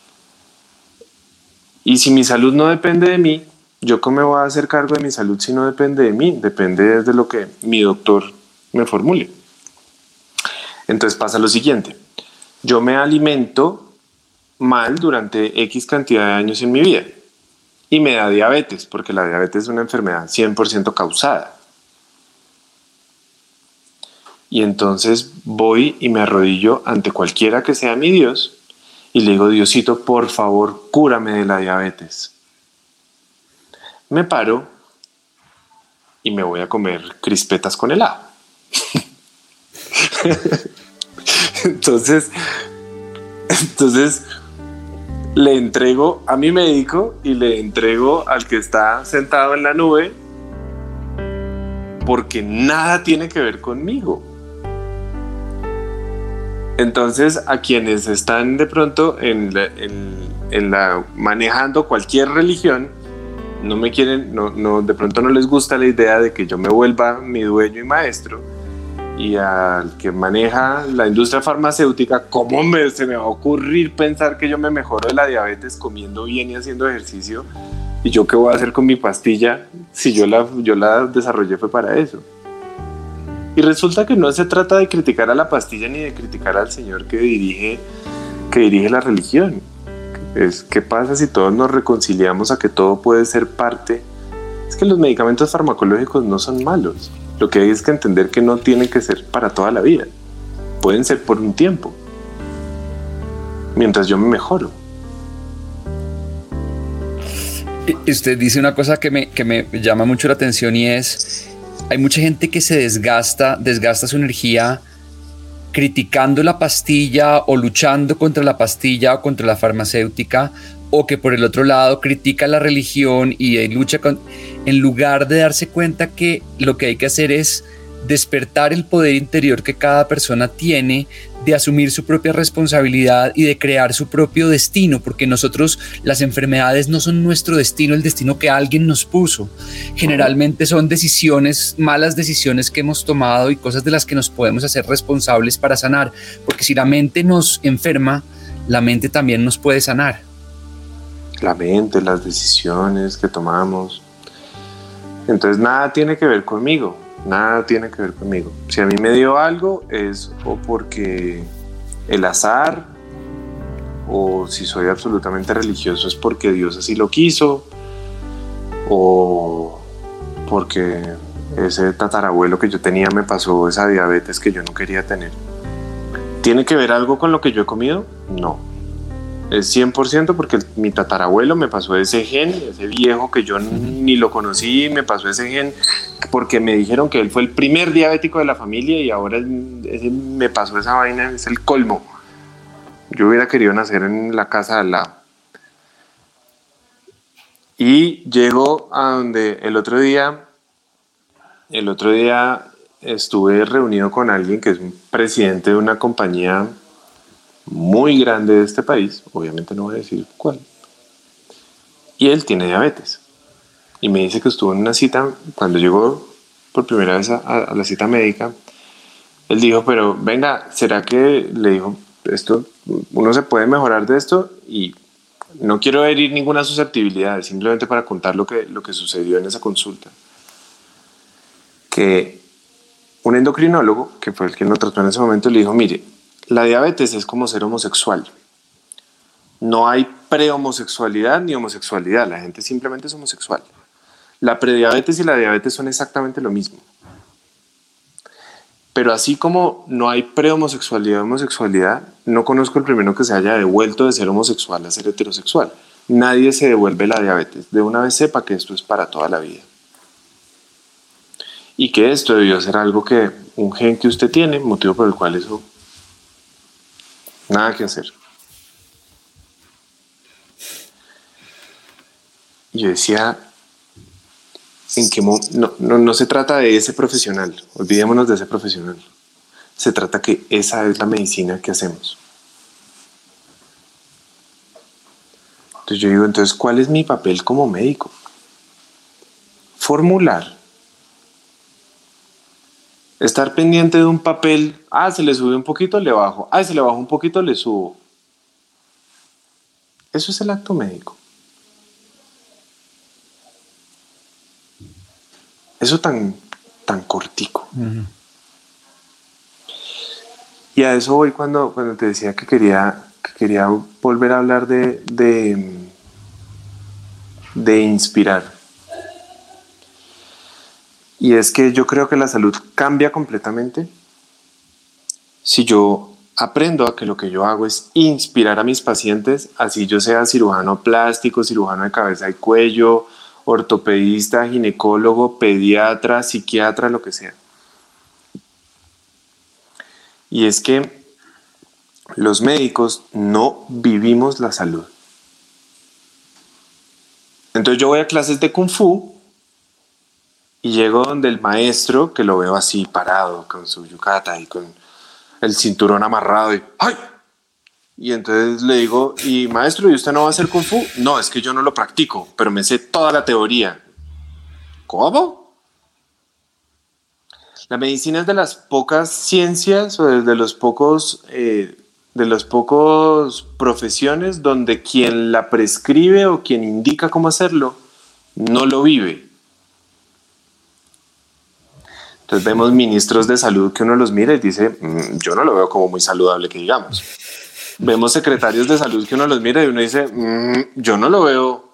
Y si mi salud no depende de mí, ¿yo cómo me voy a hacer cargo de mi salud si no depende de mí? Depende de lo que mi doctor me formule. Entonces pasa lo siguiente. Yo me alimento mal durante X cantidad de años en mi vida y me da diabetes, porque la diabetes es una enfermedad cien por ciento causada. Y entonces voy y me arrodillo ante cualquiera que sea mi Dios y le digo, Diosito, por favor, cúrame de la diabetes. Me paro y me voy a comer crispetas con helado. entonces, entonces le entrego a mi médico y le entrego al que está sentado en la nube, porque nada tiene que ver conmigo. Entonces, a quienes están de pronto en la, en, en la, manejando cualquier religión, no me quieren, no, no, de pronto no les gusta la idea de que yo me vuelva mi dueño y maestro, y al que maneja la industria farmacéutica, ¿cómo me, se me va a ocurrir pensar que yo me mejoro de la diabetes comiendo bien y haciendo ejercicio? ¿Y yo qué voy a hacer con mi pastilla si yo la, yo la desarrollé fue para eso? Y resulta que no se trata de criticar a la pastilla ni de criticar al señor que dirige, que dirige la religión. Es, ¿qué pasa si todos nos reconciliamos a que todo puede ser parte? Es que los medicamentos farmacológicos no son malos. Lo que hay es que entender que no tienen que ser para toda la vida. Pueden ser por un tiempo, mientras yo me mejoro. Usted dice una cosa que me, que me llama mucho la atención, y es, hay mucha gente que se desgasta, desgasta su energía criticando la pastilla o luchando contra la pastilla o contra la farmacéutica, o que por el otro lado critica la religión y lucha con, en lugar de darse cuenta que lo que hay que hacer es despertar el poder interior que cada persona tiene de asumir su propia responsabilidad y de crear su propio destino, porque nosotros, las enfermedades no son nuestro destino, el destino que alguien nos puso. Generalmente son decisiones, malas decisiones que hemos tomado y cosas de las que nos podemos hacer responsables para sanar, porque si la mente nos enferma, la mente también nos puede sanar. La mente, las decisiones que tomamos. Entonces nada tiene que ver conmigo. Nada tiene que ver conmigo. Si a mí me dio algo es o porque el azar, o si soy absolutamente religioso es porque Dios así lo quiso, o porque ese tatarabuelo que yo tenía me pasó esa diabetes que yo no quería tener. ¿Tiene que ver algo con lo que yo he comido? No. Es cien por ciento porque mi tatarabuelo me pasó ese gen, ese viejo que yo ni lo conocí, me pasó ese gen porque me dijeron que él fue el primer diabético de la familia y ahora ese, me pasó esa vaina, es el colmo. Yo hubiera querido nacer en la casa de al lado. Y llego a donde el otro día, el otro día estuve reunido con alguien que es un presidente de una compañía muy grande de este país, obviamente no voy a decir cuál, y él tiene diabetes y me dice que estuvo en una cita. Cuando llegó por primera vez a, a la cita médica, él dijo, pero venga, ¿será que le dijo esto, uno se puede mejorar de esto? Y no quiero herir ninguna susceptibilidad, simplemente para contar lo que, lo que sucedió en esa consulta, que un endocrinólogo, que fue el que lo trató en ese momento, le dijo, mire, la diabetes es como ser homosexual. No hay prehomosexualidad ni homosexualidad. La gente simplemente es homosexual. La prediabetes y la diabetes son exactamente lo mismo. Pero así como no hay prehomosexualidad o homosexualidad, no conozco el primero que se haya devuelto de ser homosexual a ser heterosexual. Nadie se devuelve la diabetes. De una vez sepa que esto es para toda la vida. Y que esto debió ser algo que, un gen que usted tiene, motivo por el cual eso... Nada que hacer. Y yo decía, ¿en qué mo- no, no, no se trata de ese profesional, olvidémonos de ese profesional. Se trata que esa es la medicina que hacemos. Entonces yo digo, entonces, ¿cuál es mi papel como médico? Formular. Estar pendiente de un papel, ah, se le sube un poquito, le bajo, ah, se le bajó un poquito, le subo. Eso es el acto médico. Eso tan, tan cortico. Uh-huh. Y a eso voy cuando, cuando te decía que quería, que quería volver a hablar de, de, de inspirar. Y es que yo creo que la salud cambia completamente si yo aprendo a que lo que yo hago es inspirar a mis pacientes, así yo sea cirujano plástico, cirujano de cabeza y cuello, ortopedista, ginecólogo, pediatra, psiquiatra, lo que sea. Y es que los médicos no vivimos la salud. Entonces yo voy a clases de Kung Fu y llego donde el maestro, que lo veo así parado con su yukata y con el cinturón amarrado y ¡ay! Y entonces le digo, y maestro, ¿y usted no va a hacer Kung Fu? No, es que yo no lo practico, pero me sé toda la teoría. ¿Cómo? La medicina es de las pocas ciencias o de los pocos, eh, de los pocos profesiones donde quien la prescribe o quien indica cómo hacerlo no lo vive. Entonces vemos ministros de salud que uno los mira y dice, mmm, yo no lo veo como muy saludable que digamos. Vemos secretarios de salud que uno los mira y uno dice, mmm, yo no lo veo.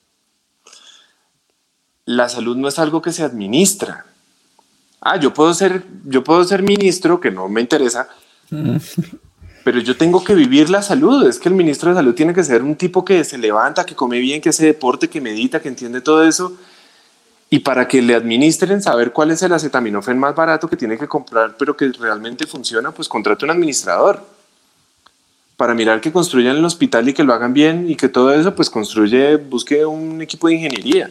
La salud no es algo que se administra. Ah, yo puedo ser, yo puedo ser ministro, que no me interesa, pero yo tengo que vivir la salud. Es que el ministro de salud tiene que ser un tipo que se levanta, que come bien, que hace deporte, que medita, que entiende todo eso. Y para que le administren, saber cuál es el acetaminofén más barato que tiene que comprar, pero que realmente funciona, pues contrate un administrador. Para mirar que construyan el hospital y que lo hagan bien y que todo eso, pues construye, busque un equipo de ingeniería.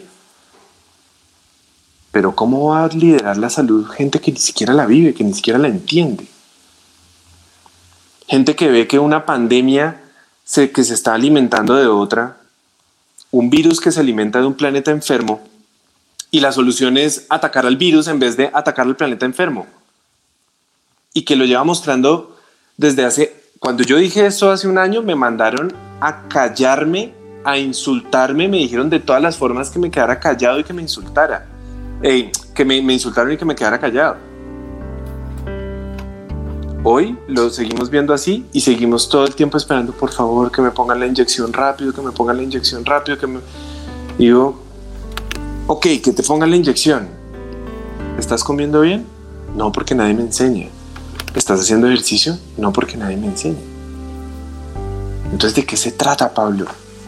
Pero ¿cómo va a liderar la salud gente que ni siquiera la vive, que ni siquiera la entiende? gente que ve que una pandemia se, que se está alimentando de otra, un virus que se alimenta de un planeta enfermo, y la solución es atacar al virus en vez de atacar al planeta enfermo. Y que lo lleva mostrando desde hace... Cuando yo dije esto hace un año, me mandaron a callarme, a insultarme, me dijeron de todas las formas que me quedara callado y que me insultara. Eh, que me, me insultaron y que me quedara callado. Hoy lo seguimos viendo así y seguimos todo el tiempo esperando, por favor, que me pongan la inyección rápido, que me pongan la inyección rápido, que me... Digo, ok, que te pongan la inyección. ¿Estás comiendo bien? No, porque nadie me enseña. ¿Estás haciendo ejercicio? No, porque nadie me enseña. Entonces, ¿de qué se trata, Pablo?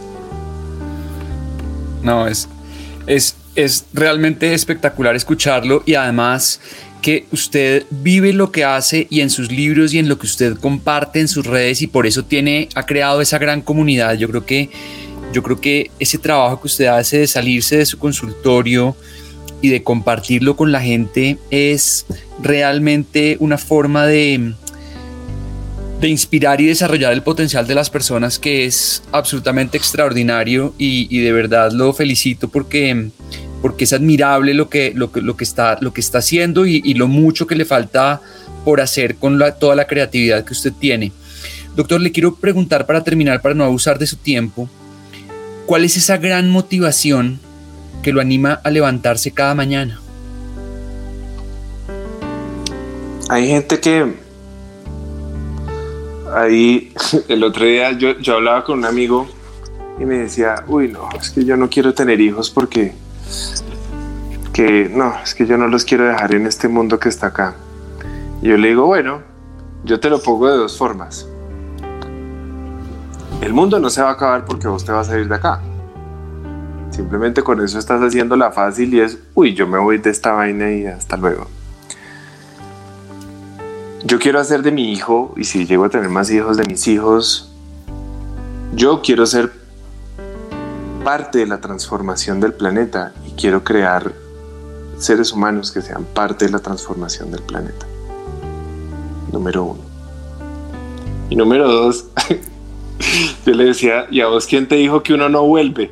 No, es, es, es realmente espectacular escucharlo, y además que usted vive lo que hace y en sus libros y en lo que usted comparte en sus redes, y por eso tiene, ha creado esa gran comunidad. Yo creo que, yo creo que ese trabajo que usted hace de salirse de su consultorio y de compartirlo con la gente es realmente una forma de, de inspirar y desarrollar el potencial de las personas, que es absolutamente extraordinario, y, y de verdad lo felicito porque, porque es admirable lo que, lo que, lo que, está, lo que está haciendo y, y lo mucho que le falta por hacer con la, toda la creatividad que usted tiene. Doctor, le quiero preguntar para terminar, para no abusar de su tiempo, ¿cuál es esa gran motivación que lo anima a levantarse cada mañana? Hay gente que... Ahí, el otro día yo, yo hablaba con un amigo y me decía, uy, no, es que yo no quiero tener hijos porque... que no, es que yo no los quiero dejar en este mundo que está acá. Y yo le digo, bueno, yo te lo pongo de dos formas. El mundo no se va a acabar porque vos te vas a ir de acá. Simplemente con eso estás haciendo la fácil y es, uy, yo me voy de esta vaina y hasta luego. Yo quiero hacer de mi hijo, y si llego a tener más hijos, de mis hijos, yo quiero ser parte de la transformación del planeta y quiero crear seres humanos que sean parte de la transformación del planeta. Número uno. Y número dos, yo le decía, ¿y a vos quién te dijo que uno no vuelve?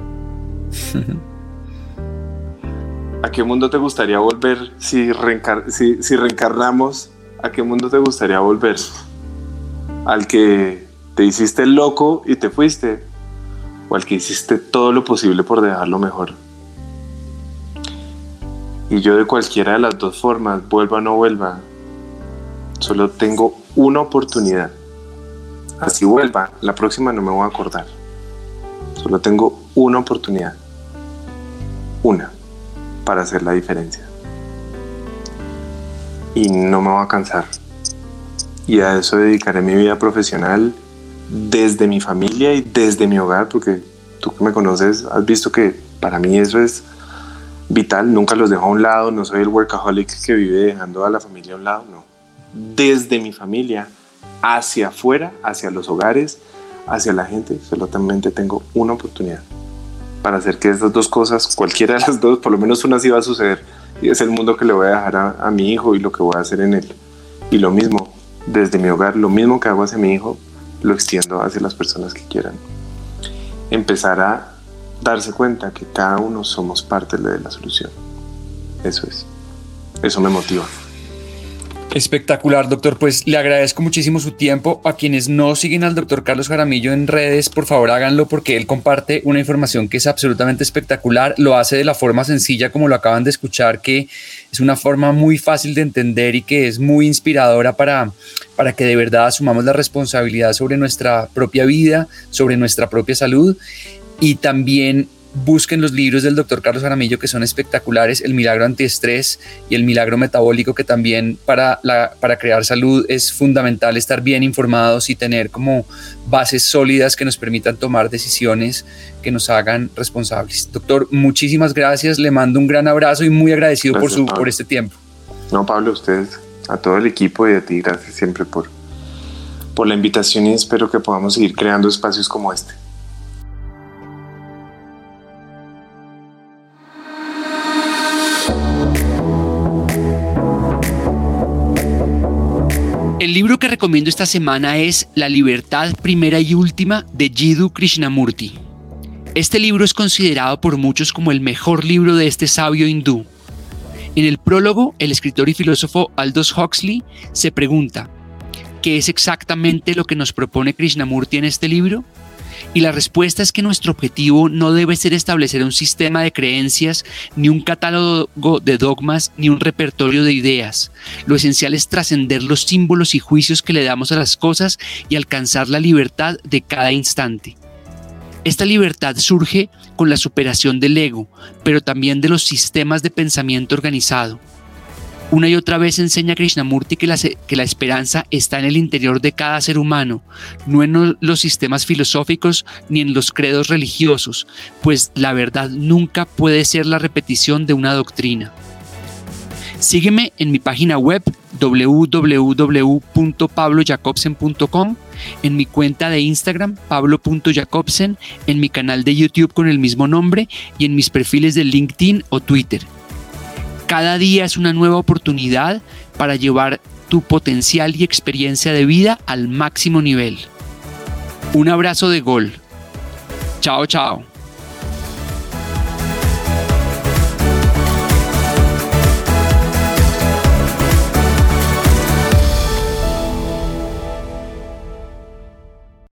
¿A qué mundo te gustaría volver si, reencar- si, si reencarnamos? ¿A qué mundo te gustaría volver? ¿Al que te hiciste loco y te fuiste? ¿O al que hiciste todo lo posible por dejarlo mejor? Y yo, de cualquiera de las dos formas, vuelva o no vuelva, solo tengo una oportunidad. Así vuelva, la próxima no me voy a acordar. Solo tengo una oportunidad. Una, para hacer la diferencia. Y no me voy a cansar. Y a eso dedicaré mi vida profesional, desde mi familia y desde mi hogar, porque tú que me conoces has visto que para mí eso es vital. Nunca los dejo a un lado, no soy el workaholic que vive dejando a la familia a un lado, no. Desde mi familia hacia afuera, hacia los hogares, hacia la gente, solamente tengo una oportunidad para hacer que estas dos cosas, cualquiera de las dos, por lo menos una sí va a suceder, y es el mundo que le voy a dejar a, a mi hijo y lo que voy a hacer en él. Y lo mismo, desde mi hogar, lo mismo que hago hacia mi hijo, lo extiendo hacia las personas que quieran. Empezar a darse cuenta que cada uno somos parte de la solución. Eso es. Eso me motiva. Espectacular, doctor. Pues le agradezco muchísimo su tiempo. A quienes no siguen al doctor Carlos Jaramillo en redes, por favor háganlo, porque él comparte una información que es absolutamente espectacular. Lo hace de la forma sencilla, como lo acaban de escuchar, que es una forma muy fácil de entender y que es muy inspiradora para, para que de verdad asumamos la responsabilidad sobre nuestra propia vida, sobre nuestra propia salud. Y también busquen los libros del doctor Carlos Jaramillo, que son espectaculares: El milagro antiestrés y El milagro metabólico, que también para, la, para crear salud es fundamental estar bien informados y tener como bases sólidas que nos permitan tomar decisiones que nos hagan responsables. Doctor, muchísimas gracias, le mando un gran abrazo y muy agradecido gracias, por, su, por este tiempo. No, Pablo, a ustedes, a todo el equipo y a ti, gracias siempre por, por la invitación, y espero que podamos seguir creando espacios como este. El El libro que recomiendo esta semana es La libertad primera y última de Jiddu Krishnamurti. Este libro es considerado por muchos como el mejor libro de este sabio hindú. En el prólogo, el escritor y filósofo Aldous Huxley se pregunta: ¿qué es exactamente lo que nos propone Krishnamurti en este libro? Y la respuesta es que nuestro objetivo no debe ser establecer un sistema de creencias, ni un catálogo de dogmas, ni un repertorio de ideas. Lo esencial es trascender los símbolos y juicios que le damos a las cosas y alcanzar la libertad de cada instante. Esta libertad surge con la superación del ego, pero también de los sistemas de pensamiento organizado. Una y otra vez enseña Krishnamurti que la, que la esperanza está en el interior de cada ser humano, no en los sistemas filosóficos ni en los credos religiosos, pues la verdad nunca puede ser la repetición de una doctrina. Sígueme en mi página web doble u doble u doble u punto pablo jacobsen punto com, en mi cuenta de Instagram pablo punto jacobsen, en mi canal de YouTube con el mismo nombre y en mis perfiles de LinkedIn o Twitter. Cada día es una nueva oportunidad para llevar tu potencial y experiencia de vida al máximo nivel. Un abrazo de gol. Chao, chao.